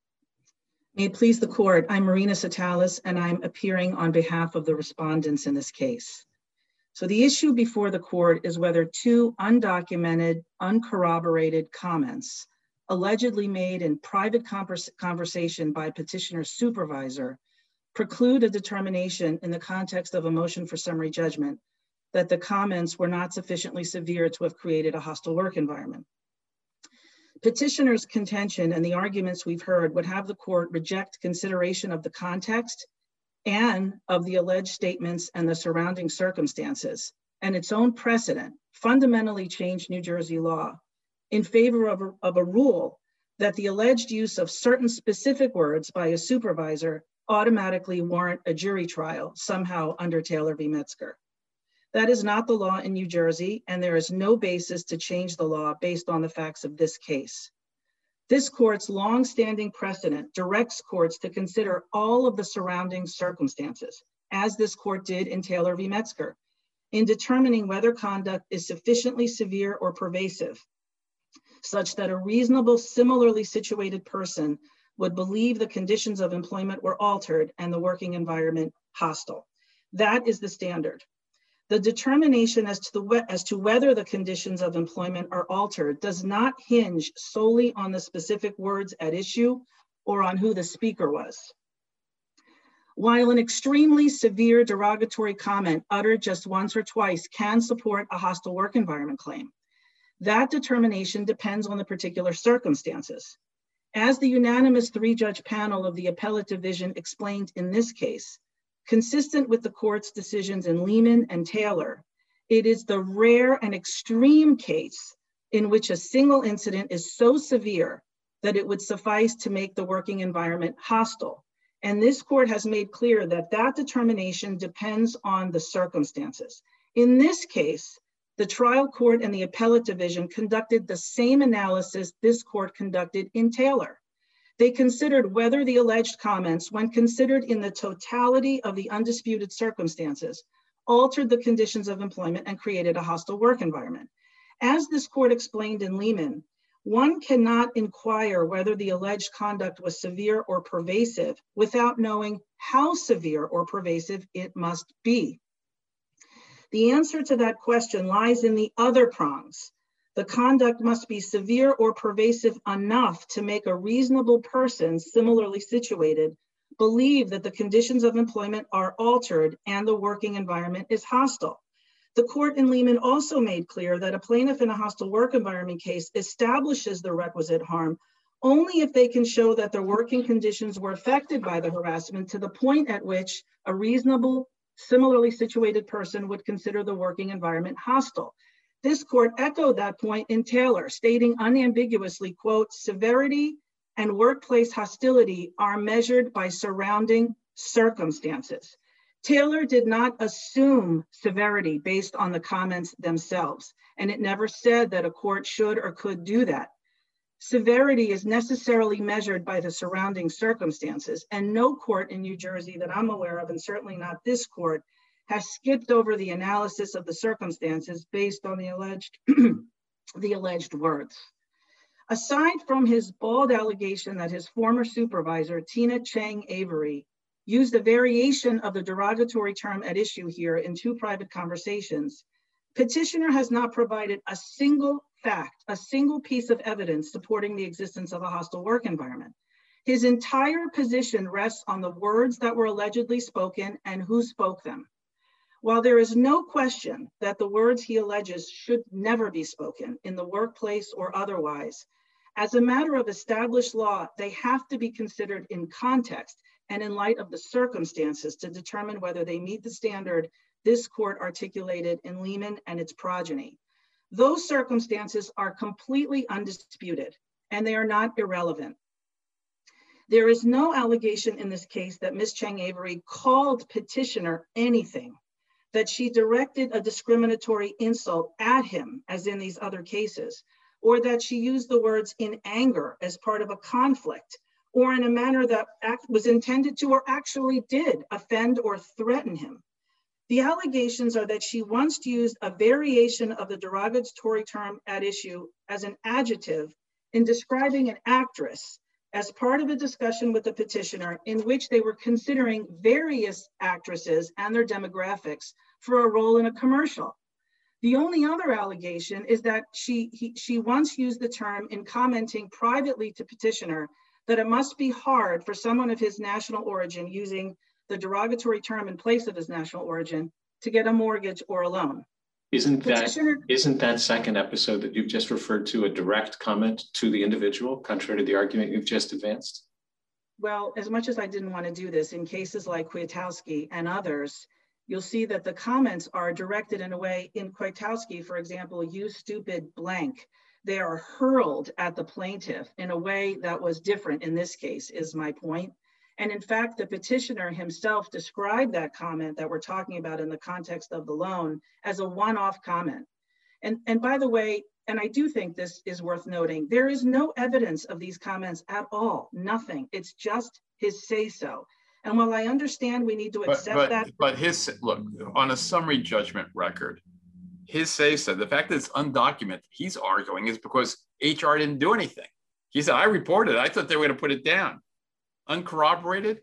May it please the court, I'm Marina Satalis, and I'm appearing on behalf of the respondents in this case. So the issue before the court is whether two undocumented, uncorroborated comments allegedly made in private converse, conversation by petitioner's supervisor preclude a determination in the context of a motion for summary judgment that the comments were not sufficiently severe to have created a hostile work environment. Petitioner's contention and the arguments we've heard would have the court reject consideration of the context and of the alleged statements and the surrounding circumstances, and its own precedent fundamentally change New Jersey law in favor of a, of a rule that the alleged use of certain specific words by a supervisor automatically warrant a jury trial somehow under Taylor v. Metzger. That is not the law in New Jersey, and there is no basis to change the law based on the facts of this case. This court's longstanding precedent directs courts to consider all of the surrounding circumstances, as this court did in Taylor v. Metzger, in determining whether conduct is sufficiently severe or pervasive, such that a reasonable, similarly situated person would believe the conditions of employment were altered and the working environment hostile. That is the standard. The determination as to, the, as to whether the conditions of employment are altered does not hinge solely on the specific words at issue or on who the speaker was. While an extremely severe derogatory comment uttered just once or twice can support a hostile work environment claim, that determination depends on the particular circumstances. As the unanimous three-judge panel of the appellate division explained in this case, consistent with the court's decisions in Lehman and Taylor, it is the rare and extreme case in which a single incident is so severe that it would suffice to make the working environment hostile. And this court has made clear that that determination depends on the circumstances. In this case, the trial court and the appellate division conducted the same analysis this court conducted in Taylor. They considered whether the alleged comments, when considered in the totality of the undisputed circumstances, altered the conditions of employment and created a hostile work environment. As this court explained in Lehman, one cannot inquire whether the alleged conduct was severe or pervasive without knowing how severe or pervasive it must be. The answer to that question lies in the other prongs. The conduct must be severe or pervasive enough to make a reasonable person similarly situated believe that the conditions of employment are altered and the working environment is hostile. The court in Lehman also made clear that a plaintiff in a hostile work environment case establishes the requisite harm only if they can show that their working conditions were affected by the harassment to the point at which a reasonable, similarly situated person would consider the working environment hostile. This court echoed that point in Taylor, stating unambiguously, quote, severity and workplace hostility are measured by surrounding circumstances. Taylor did not assume severity based on the comments themselves, and it never said that a court should or could do that. Severity is necessarily measured by the surrounding circumstances, and no court in New Jersey that I'm aware of, and certainly not this court, has skipped over the analysis of the circumstances based on the alleged, the alleged words. Aside from his bald allegation that his former supervisor, Tina Chang Avery, used a variation of the derogatory term at issue here in two private conversations, petitioner has not provided a single fact, a single piece of evidence supporting the existence of a hostile work environment. His entire position rests on the words that were allegedly spoken and who spoke them. While there is no question that the words he alleges should never be spoken in the workplace or otherwise, as a matter of established law, they have to be considered in context and in light of the circumstances to determine whether they meet the standard this court articulated in Lehman and its progeny. Those circumstances are completely undisputed, and they are not irrelevant. There is no allegation in this case that Miz Chang Avery called petitioner anything, that she directed a discriminatory insult at him, as in these other cases, or that she used the words in anger as part of a conflict, or in a manner that act was intended to or actually did offend or threaten him. The allegations are that she once used a variation of the derogatory term at issue as an adjective in describing an actress as part of a discussion with the petitioner in which they were considering various actresses and their demographics for a role in a commercial. The only other allegation is that she, he, she once used the term in commenting privately to petitioner that it must be hard for someone of his national origin using the derogatory term in place of his national origin to get a mortgage or a loan. Isn't that, isn't that second episode that you've just referred to a direct comment to the individual, contrary to the argument you've just advanced? Well, as much as I didn't want to do this, in cases like Kwiatkowski and others, you'll see that the comments are directed in a way, in Kwiatkowski, for example, you stupid blank. They are hurled at the plaintiff in a way that was different in this case, is my point. And in fact, the petitioner himself described that comment that we're talking about in the context of the loan as a one-off comment. And, and by the way, and I do think this is worth noting, there is no evidence of these comments at all, nothing. It's just his say-so. And while I understand we need to accept but, but, that. But his, look, on a summary judgment record, his say-so, the fact that it's undocumented, he's arguing is because H R didn't do anything. He said, I reported it. I thought they were going to put it down. uncorroborated?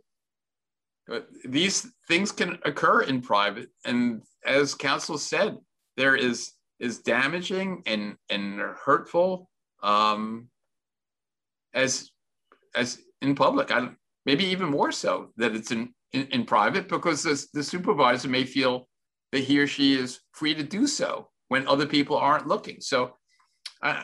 These things can occur in private, and as counsel said, there is is damaging and and hurtful um, as as in public. I maybe even more so that it's in in, in private, because the, the supervisor may feel that he or she is free to do so when other people aren't looking. So I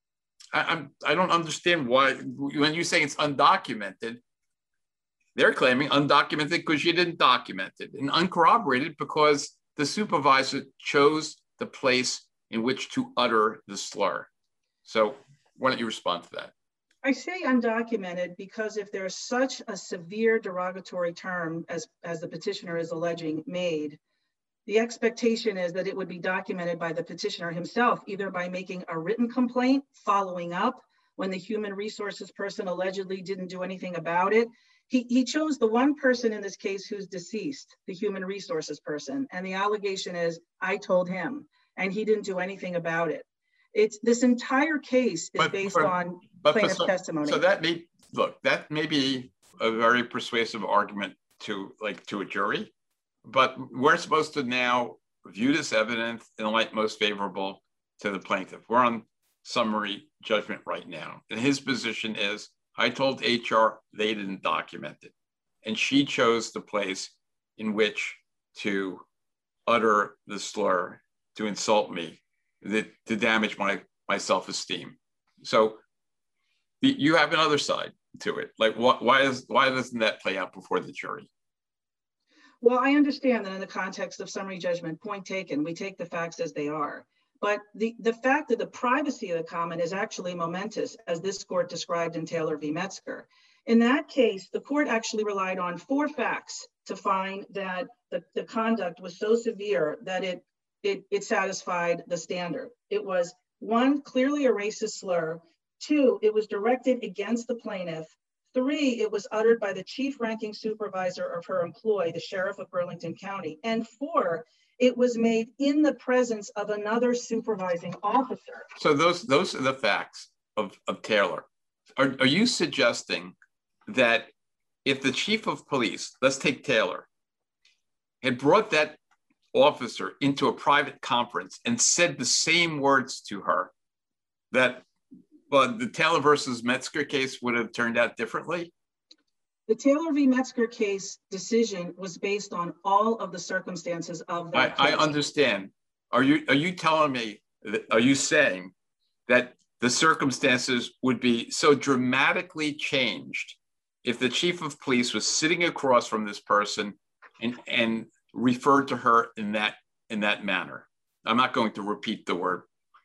I I'm, I don't understand why when you say it's undocumented. They're claiming undocumented because you didn't document it, and uncorroborated because the supervisor chose the place in which to utter the slur. So why don't you respond to that? I say undocumented because if there's such a severe derogatory term as, as the petitioner is alleging made, the expectation is that it would be documented by the petitioner himself, either by making a written complaint, following up when the human resources person allegedly didn't do anything about it. He, he chose the one person in this case who's deceased, the human resources person. And the allegation is, I told him, and he didn't do anything about it. It's this entire case is But based for- on But for plaintiff's some- testimony. So that may look, that may be a very persuasive argument to like to a jury, but we're supposed to now view this evidence in the light most favorable to the plaintiff. We're on summary judgment right now. And his position is, I told H R they didn't document it. And she chose the place in which to utter the slur, to insult me, that to damage my, my self-esteem. So you have another side to it. Like, what, why is why doesn't that play out before the jury? Well, I understand that in the context of summary judgment, point taken, we take the facts as they are. But the, the fact that the privacy of the comment is actually momentous, as this court described in Taylor v. Metzger. In that case, the court actually relied on four facts to find that the, the conduct was so severe that it, it, it satisfied the standard. It was, one, clearly a racist slur. Two, it was directed against the plaintiff. Three, it was uttered by the chief ranking supervisor of her employ, the sheriff of Burlington County. And four, it was made in the presence of another supervising officer. So those those are the facts of, of Taylor. Are, are you suggesting that if the chief of police, let's take Taylor, had brought that officer into a private conference and said the same words to her, that well, the Taylor versus Metzger case would have turned out differently? The Taylor v. Metzger case decision was based on all of the circumstances of that I, I case. understand. Are you are you telling me, that, are you saying that the circumstances would be so dramatically changed if the chief of police was sitting across from this person and, and referred to her in that in that manner? I'm not going to repeat the word.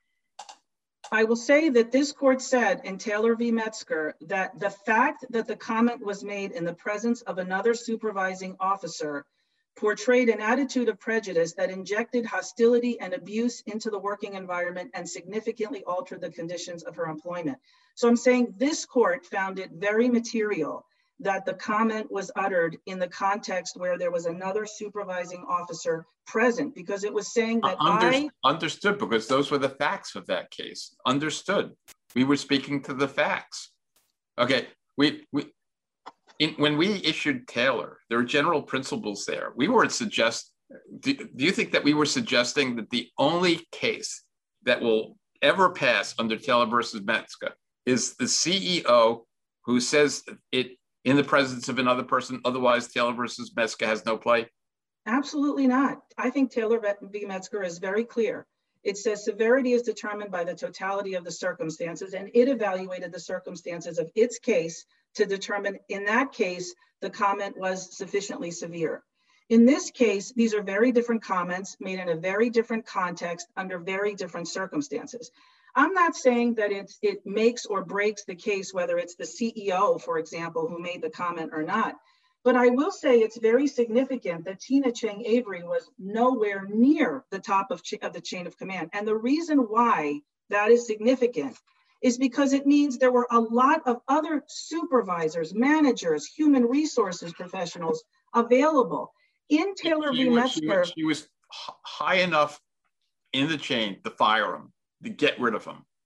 I will say that this court said in Taylor v. Metzger that the fact that the comment was made in the presence of another supervising officer portrayed an attitude of prejudice that injected hostility and abuse into the working environment and significantly altered the conditions of her employment. So I'm saying this court found it very material that the comment was uttered in the context where there was another supervising officer present, because it was saying that Under, I... Understood, because those were the facts of that case. Understood. We were speaking to the facts. Okay, we, we in, when we issued Taylor, there were general principles there. We weren't suggest, do, do you think that we were suggesting that the only case that will ever pass under Taylor versus Metzger is the C E O who says it in the presence of another person, otherwise Taylor versus Metzger has no play? Absolutely not. I think Taylor v. Metzger is very clear. It says severity is determined by the totality of the circumstances, and it evaluated the circumstances of its case to determine, in that case, the comment was sufficiently severe. In this case, these are very different comments made in a very different context under very different circumstances. I'm not saying that it's, it makes or breaks the case, whether it's the C E O, for example, who made the comment or not. But I will say it's very significant that Tina Chang Avery was nowhere near the top of, of the chain of command. And the reason why that is significant is because it means there were a lot of other supervisors, managers, human resources professionals available. In Taylor v. Metzger, She, she was high enough in the chain to fire him, to get rid of him.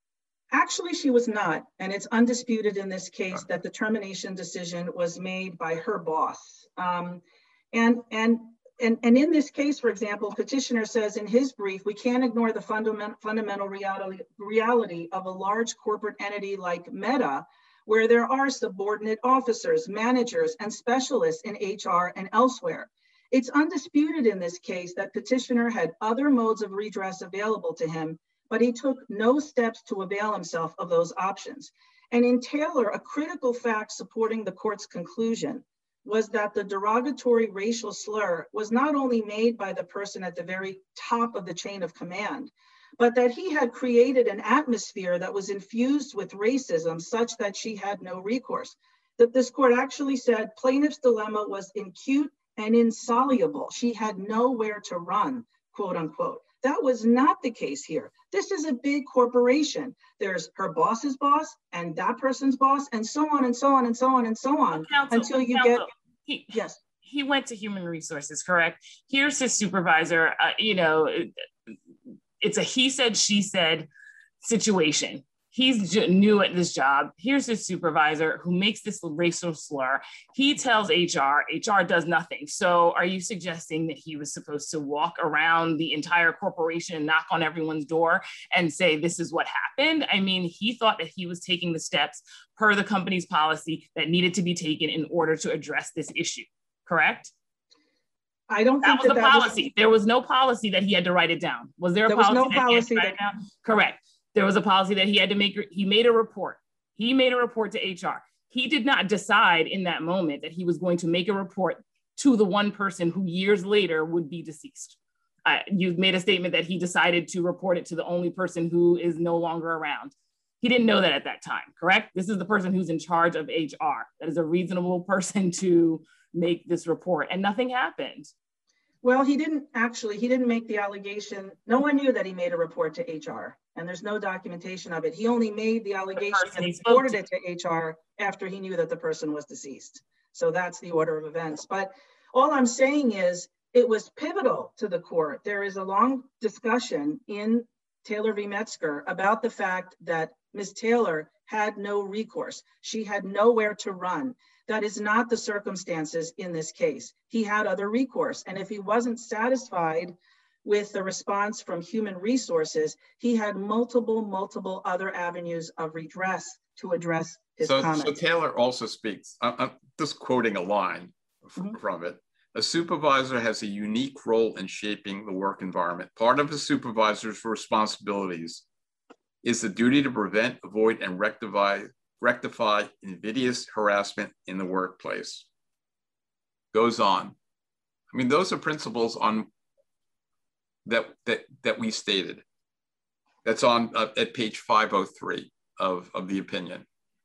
Actually, she was not, and it's undisputed in this case that the termination decision was made by her boss. Um, and, and, and, and in this case, for example, petitioner says in his brief, we can't ignore the fundament, fundamental reality, reality of a large corporate entity like Meta, where there are subordinate officers, managers, and specialists in H R and elsewhere. It's undisputed in this case that petitioner had other modes of redress available to him, but he took no steps to avail himself of those options. And in Taylor, a critical fact supporting the court's conclusion was that the derogatory racial slur was not only made by the person at the very top of the chain of command, but that he had created an atmosphere that was infused with racism such that she had no recourse. That this court actually said plaintiff's dilemma was acute and insoluble. She had nowhere to run, quote unquote. That was not the case here. This is a big corporation. There's her boss's boss and that person's boss and so on and so on and so on and so on Counsel, until you counsel, get, he, yes. He went to human resources, correct? Here's his supervisor, uh, you know, it's a he said, she said situation. He's new at this job. Here's his supervisor who makes this racial slur. He tells H R, H R does nothing. So are you suggesting that he was supposed to walk around the entire corporation and knock on everyone's door and say, this is what happened? I mean, he thought that he was taking the steps per the company's policy that needed to be taken in order to address this issue, correct? I don't that think was that the that policy. Was, there was no policy that he had to write it down. Was there a there policy? Was no that policy he had to write that, it down? Correct. There was a policy that he had to make, he made a report. He made a report to H R. He did not decide in that moment that he was going to make a report to the one person who years later would be deceased. Uh, you've made a statement that he decided to report it to the only person who is no longer around. He didn't know that at that time, correct? This is the person who's in charge of H R. That is a reasonable person to make this report, and nothing happened. Well, he didn't actually, he didn't make the allegation. No one knew that he made a report to H R, and there's no documentation of it. He only made the allegation and reported it to H R after he knew that the person was deceased. So that's the order of events. But all I'm saying is it was pivotal to the court. There is a long discussion in Taylor v. Metzger about the fact that Miz Taylor had no recourse. She had nowhere to run. That is not the circumstances in this case. He had other recourse. And if he wasn't satisfied with the response from human resources, he had multiple, multiple other avenues of redress to address his so, comments. So Taylor also speaks, I'm just quoting a line mm-hmm. from it. A supervisor has a unique role in shaping the work environment. Part of a supervisor's responsibilities is the duty to prevent, avoid, and rectify rectify invidious harassment in the workplace. Goes on. I mean, those are principles on that that that we stated. That's on uh, at page five oh three of, of the opinion.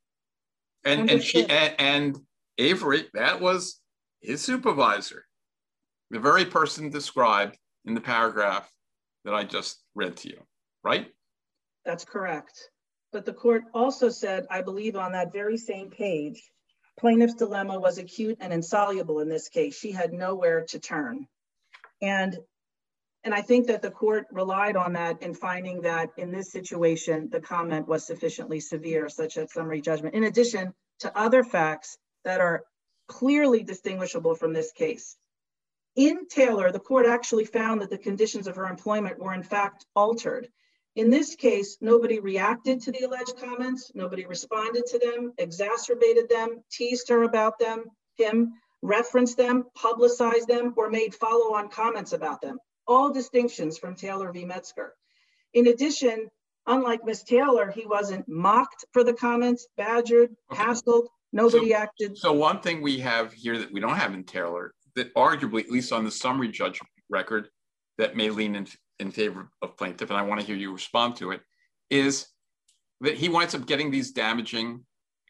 And and she and, and Avery, that was his supervisor, the very person described in the paragraph that I just read to you, right? That's correct. But the court also said, I believe on that very same page, plaintiff's dilemma was acute and insoluble in this case. She had nowhere to turn. And, and I think that the court relied on that in finding that in this situation, the comment was sufficiently severe, such as summary judgment, in addition to other facts that are clearly distinguishable from this case. In Taylor, the court actually found that the conditions of her employment were in fact altered. In this case, nobody reacted to the alleged comments, nobody responded to them, exacerbated them, teased her about them, him, referenced them, publicized them, or made follow-on comments about them. All distinctions from Taylor v. Metzger. In addition, unlike Miz Taylor, he wasn't mocked for the comments, badgered, okay. hassled, nobody so, acted. So one thing we have here that we don't have in Taylor, that arguably, at least on the summary judgment record, that may lean in, in favor of plaintiff, and I want to hear you respond to it, is that he winds up getting these damaging,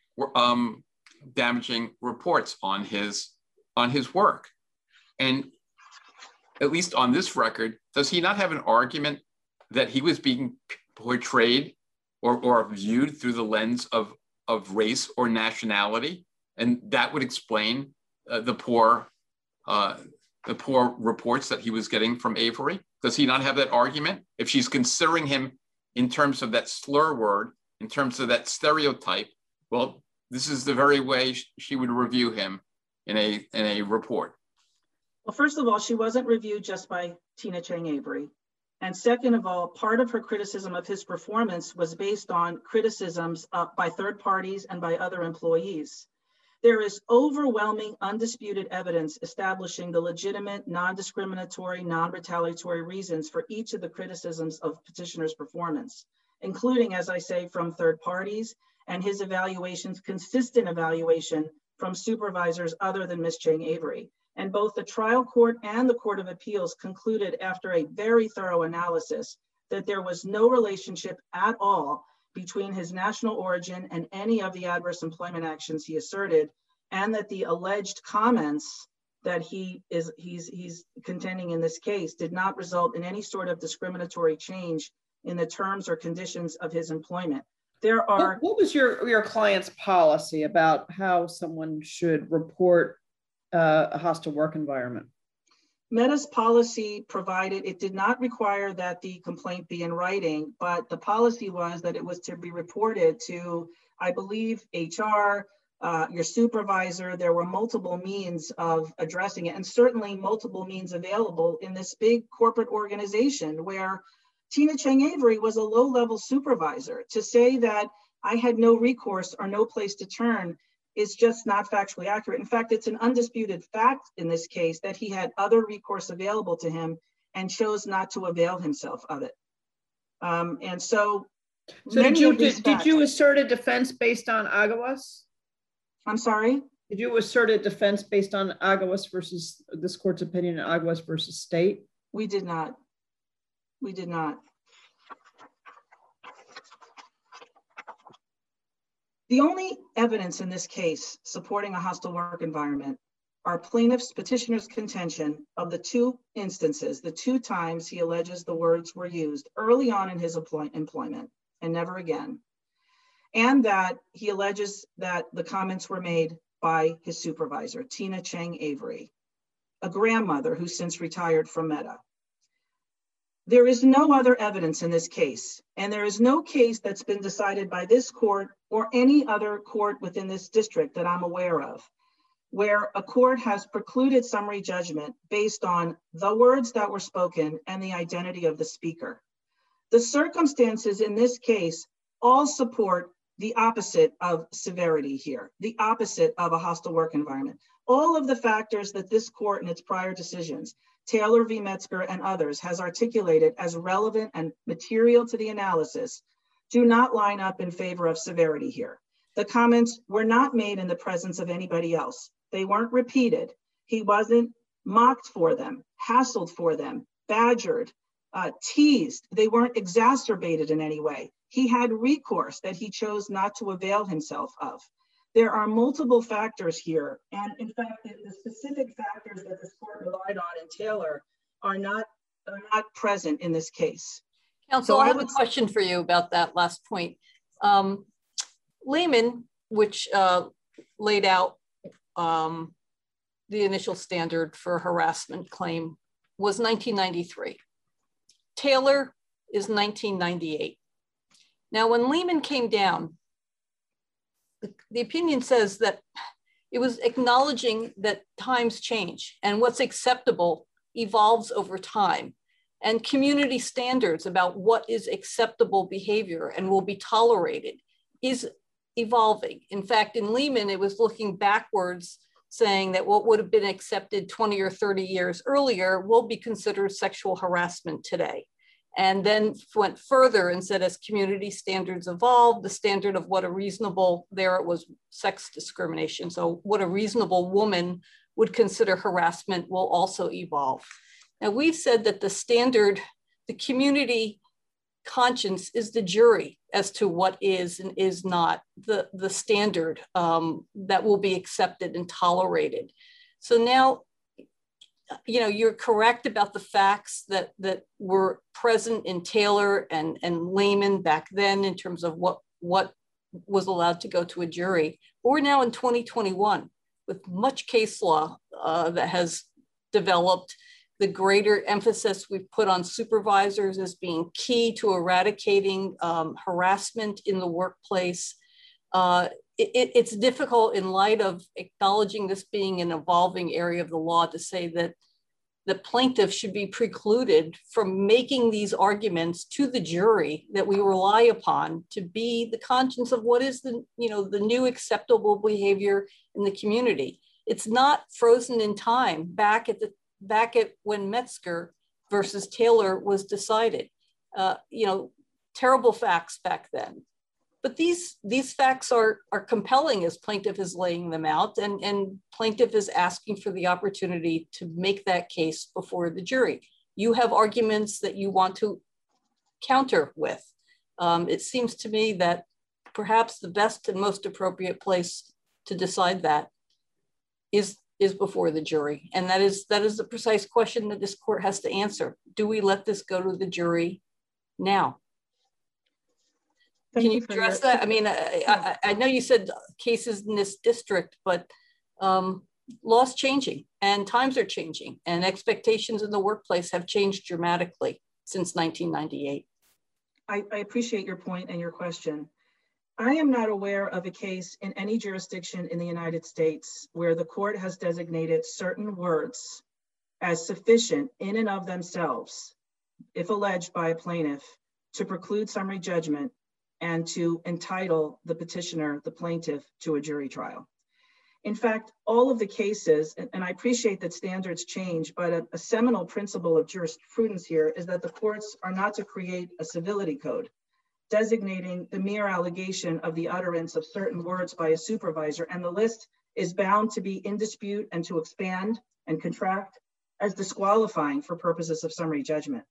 um, damaging reports on his on his work. And at least on this record, does he not have an argument that he was being portrayed or, or viewed through the lens of, of race or nationality? And that would explain uh, the poor uh, the poor reports that he was getting from Avery? Does he not have that argument? If she's considering him in terms of that slur word, in terms of that stereotype, well, this is the very way she would review him in a, in a report. Well, first of all, she wasn't reviewed just by Tina Chang Avery. And second of all, part of her criticism of his performance was based on criticisms uh, by third parties and by other employees. There is overwhelming, undisputed evidence establishing the legitimate, non-discriminatory, non-retaliatory reasons for each of the criticisms of petitioner's performance, including, as I say, from third parties and his evaluations, consistent evaluation from supervisors other than Miz Chang Avery. And both the trial court and the Court of Appeals concluded after a very thorough analysis that there was no relationship at all between his national origin and any of the adverse employment actions he asserted, and that the alleged comments that he is he's he's contending in this case did not result in any sort of discriminatory change in the terms or conditions of his employment. There are. What, what was your your client's policy about how someone should report uh, a hostile work environment? Meta's policy provided, it did not require that the complaint be in writing, but the policy was that it was to be reported to, I believe, H R, uh, your supervisor. There were multiple means of addressing it, and certainly multiple means available in this big corporate organization where Tina Chang Avery was a low-level supervisor. To say that I had no recourse or no place to turn is just not factually accurate. In fact, it's an undisputed fact in this case that he had other recourse available to him and chose not to avail himself of it. Um, and so, so did you did, facts, did you assert a defense based on Aguas? I'm sorry? Did you assert a defense based on Aguas versus this court's opinion in Aguas versus State? We did not. We did not. The only evidence in this case supporting a hostile work environment are plaintiff's petitioner's contention of the two instances, the two times he alleges the words were used early on in his employ employment and never again, and that he alleges that the comments were made by his supervisor, Tina Chang Avery, a grandmother who since retired from Meta. There is no other evidence in this case, and there is no case that's been decided by this court or any other court within this district that I'm aware of, where a court has precluded summary judgment based on the words that were spoken and the identity of the speaker. The circumstances in this case all support the opposite of severity here, the opposite of a hostile work environment. All of the factors that this court in its prior decisions, Taylor v. Metzger and others, has articulated as relevant and material to the analysis do not line up in favor of severity here. The comments were not made in the presence of anybody else. They weren't repeated. He wasn't mocked for them, hassled for them, badgered, uh, teased. They weren't exacerbated in any way. He had recourse that he chose not to avail himself of. There are multiple factors here. And in fact, the specific factors that this court relied on in Taylor are not, are not present in this case. Counsel, so I have a question for you about that last point. Um, Lehman, which uh, laid out um, the initial standard for harassment claim, was nineteen ninety-three. Taylor is nineteen ninety-eight. Now, when Lehman came down, the, the opinion says that it was acknowledging that times change and what's acceptable evolves over time, and community standards about what is acceptable behavior and will be tolerated is evolving. In fact, in Lehman, it was looking backwards, saying that what would have been accepted twenty or thirty years earlier will be considered sexual harassment today. And then went further and said, as community standards evolve, the standard of what a reasonable, there it was sex discrimination. So what a reasonable woman would consider harassment will also evolve. Now, we've said that the standard, the community conscience is the jury as to what is and is not the, the standard um, that will be accepted and tolerated. So now, you know, you're correct about the facts that, that were present in Taylor and, and Lehman back then in terms of what, what was allowed to go to a jury. But we're now in twenty twenty-one with much case law uh, that has developed. the greater emphasis we've put on supervisors as being key to eradicating um, harassment in the workplace. Uh, it, it's difficult in light of acknowledging this being an evolving area of the law to say that the plaintiff should be precluded from making these arguments to the jury that we rely upon to be the conscience of what is the, you know, the new acceptable behavior in the community. It's not frozen in time back at the back at when Metzger versus Taylor was decided. Uh, you know, terrible facts back then. But these, these facts are, are compelling as plaintiff is laying them out, and, and plaintiff is asking for the opportunity to make that case before the jury. You have arguments that you want to counter with. Um, it seems to me that perhaps the best and most appropriate place to decide that is, is before the jury. And that is, that is the precise question that this court has to answer. Do we let this go to the jury now? Can you address that? I mean, I, I, I know you said cases in this district, but um, law's changing and times are changing and expectations in the workplace have changed dramatically since nineteen ninety-eight. I, I appreciate your point and your question. I am not aware of a case in any jurisdiction in the United States where the court has designated certain words as sufficient in and of themselves, if alleged by a plaintiff, to preclude summary judgment and to entitle the petitioner, the plaintiff, to a jury trial. In fact, all of the cases, and, and I appreciate that standards change, but a, a seminal principle of jurisprudence here is that the courts are not to create a civility code designating the mere allegation of the utterance of certain words by a supervisor, and the list is bound to be in dispute and to expand and contract as disqualifying for purposes of summary judgment.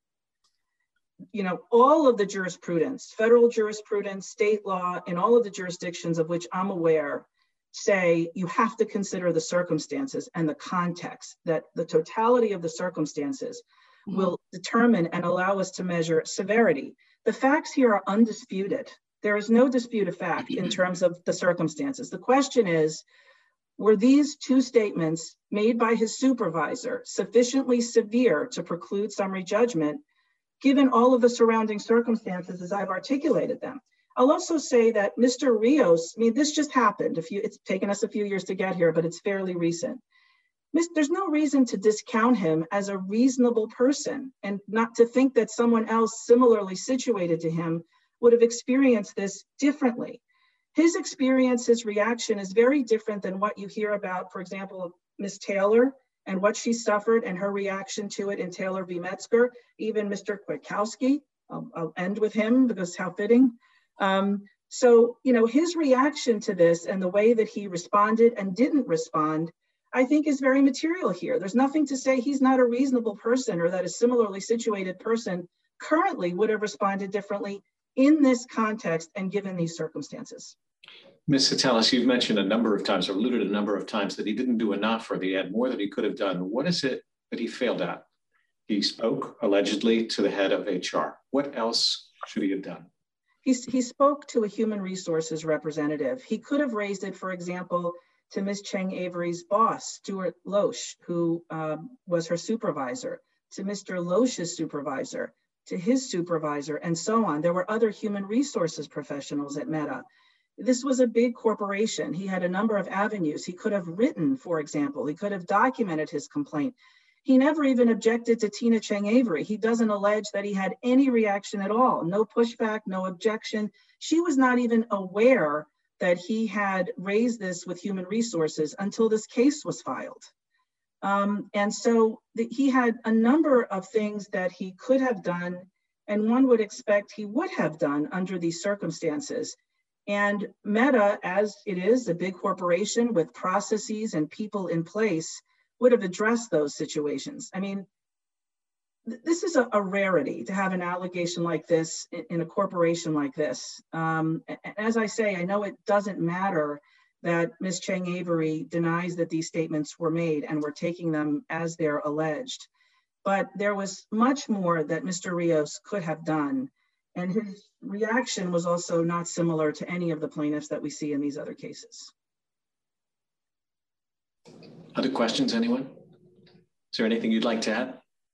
You know, all of the jurisprudence, federal jurisprudence, state law, and all of the jurisdictions of which I'm aware say you have to consider the circumstances and the context, that the totality of the circumstances mm-hmm. will determine and allow us to measure severity. The facts here are undisputed. There is no dispute of fact in terms of the circumstances. The question is, were these two statements made by his supervisor sufficiently severe to preclude summary judgment given all of the surrounding circumstances as I've articulated them? I'll also say that Mister Rios, I mean, this just happened. A few, it's taken us a few years to get here, but it's fairly recent. There's no reason to discount him as a reasonable person and not to think that someone else similarly situated to him would have experienced this differently. His experience, his reaction is very different than what you hear about, for example, Miz Taylor and what she suffered and her reaction to it in Taylor v. Metzger, even Mister Kwiatkowski. I'll, I'll end with him because how fitting. Um, so, you know, his reaction to this and the way that he responded and didn't respond, I think is very material here. There's nothing to say he's not a reasonable person or that a similarly situated person currently would have responded differently in this context and given these circumstances. Miz Satalis, you've mentioned a number of times or alluded a number of times that he didn't do enough or that he had more that he could have done. What is it that he failed at? He spoke allegedly to the head of H R. What else should he have done? He, he spoke to a human resources representative. He could have raised it, for example, to Miz Cheng Avery's boss, Stuart Loesch, who um, was her supervisor, to Mister Loesch's supervisor, to his supervisor, and so on. There were other human resources professionals at Meta. This was a big corporation. He had a number of avenues. He could have written, for example, he could have documented his complaint. He never even objected to Tina Cheng Avery. He doesn't allege that he had any reaction at all, no pushback, no objection. She was not even aware that he had raised this with human resources until this case was filed. Um, and so the, he had a number of things that he could have done, and one would expect he would have done under these circumstances. And Meta, as it is a big corporation with processes and people in place, would have addressed those situations. I mean, th this is a, a rarity to have an allegation like this in, in a corporation like this. Um, as I say, I know it doesn't matter that Miz Cheng Avery denies that these statements were made and we're taking them as they're alleged. But there was much more that Mister Rios could have done. And his reaction was also not similar to any of the plaintiffs that we see in these other cases. Other questions, anyone? Is there anything you'd like to add?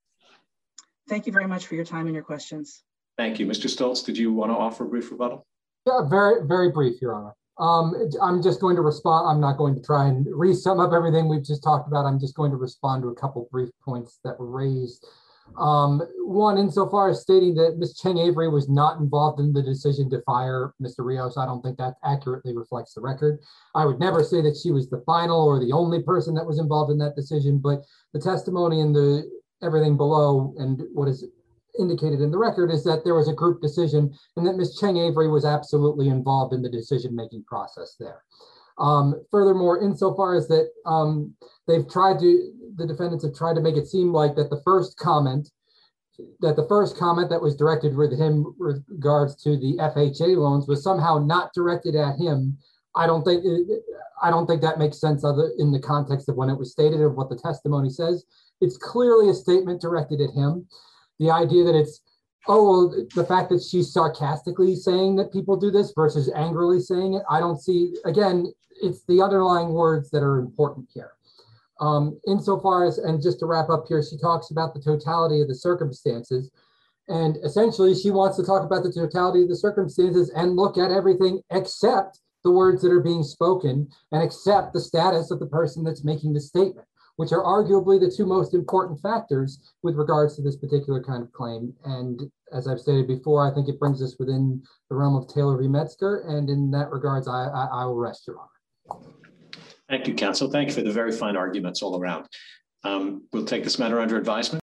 Thank you very much for your time and your questions. Thank you. Mister Stoltz, did you want to offer a brief rebuttal? Yeah, very, very brief, Your Honor. Um, I'm just going to respond. I'm not going to try and re-sum up everything we've just talked about. I'm just going to respond to a couple brief points that were raised. Um, one, insofar as stating that Miz Cheng Avery was not involved in the decision to fire Mister Rios, I don't think that accurately reflects the record. I would never say that she was the final or the only person that was involved in that decision, but the testimony and the everything below and what is indicated in the record is that there was a group decision and that Miz Cheng Avery was absolutely involved in the decision-making process there. Um, furthermore, insofar as that um, they've tried to, the defendants have tried to make it seem like that the first comment, that the first comment that was directed with him with regards to the F H A loans was somehow not directed at him. I don't think, I don't think that makes sense other in the context of when it was stated of what the testimony says. It's clearly a statement directed at him. The idea that it's, oh, the fact that she's sarcastically saying that people do this versus angrily saying it, I don't see, again, it's the underlying words that are important here. Um, insofar as, and just to wrap up here, she talks about the totality of the circumstances. And essentially, she wants to talk about the totality of the circumstances and look at everything except the words that are being spoken and accept the status of the person that's making the statement, which are arguably the two most important factors with regards to this particular kind of claim. And as I've stated before, I think it brings us within the realm of Taylor v. Metzger. And in that regards, I, I, I will rest, Your Honor. Thank you, counsel. Thank you for the very fine arguments all around. Um, we'll take this matter under advisement.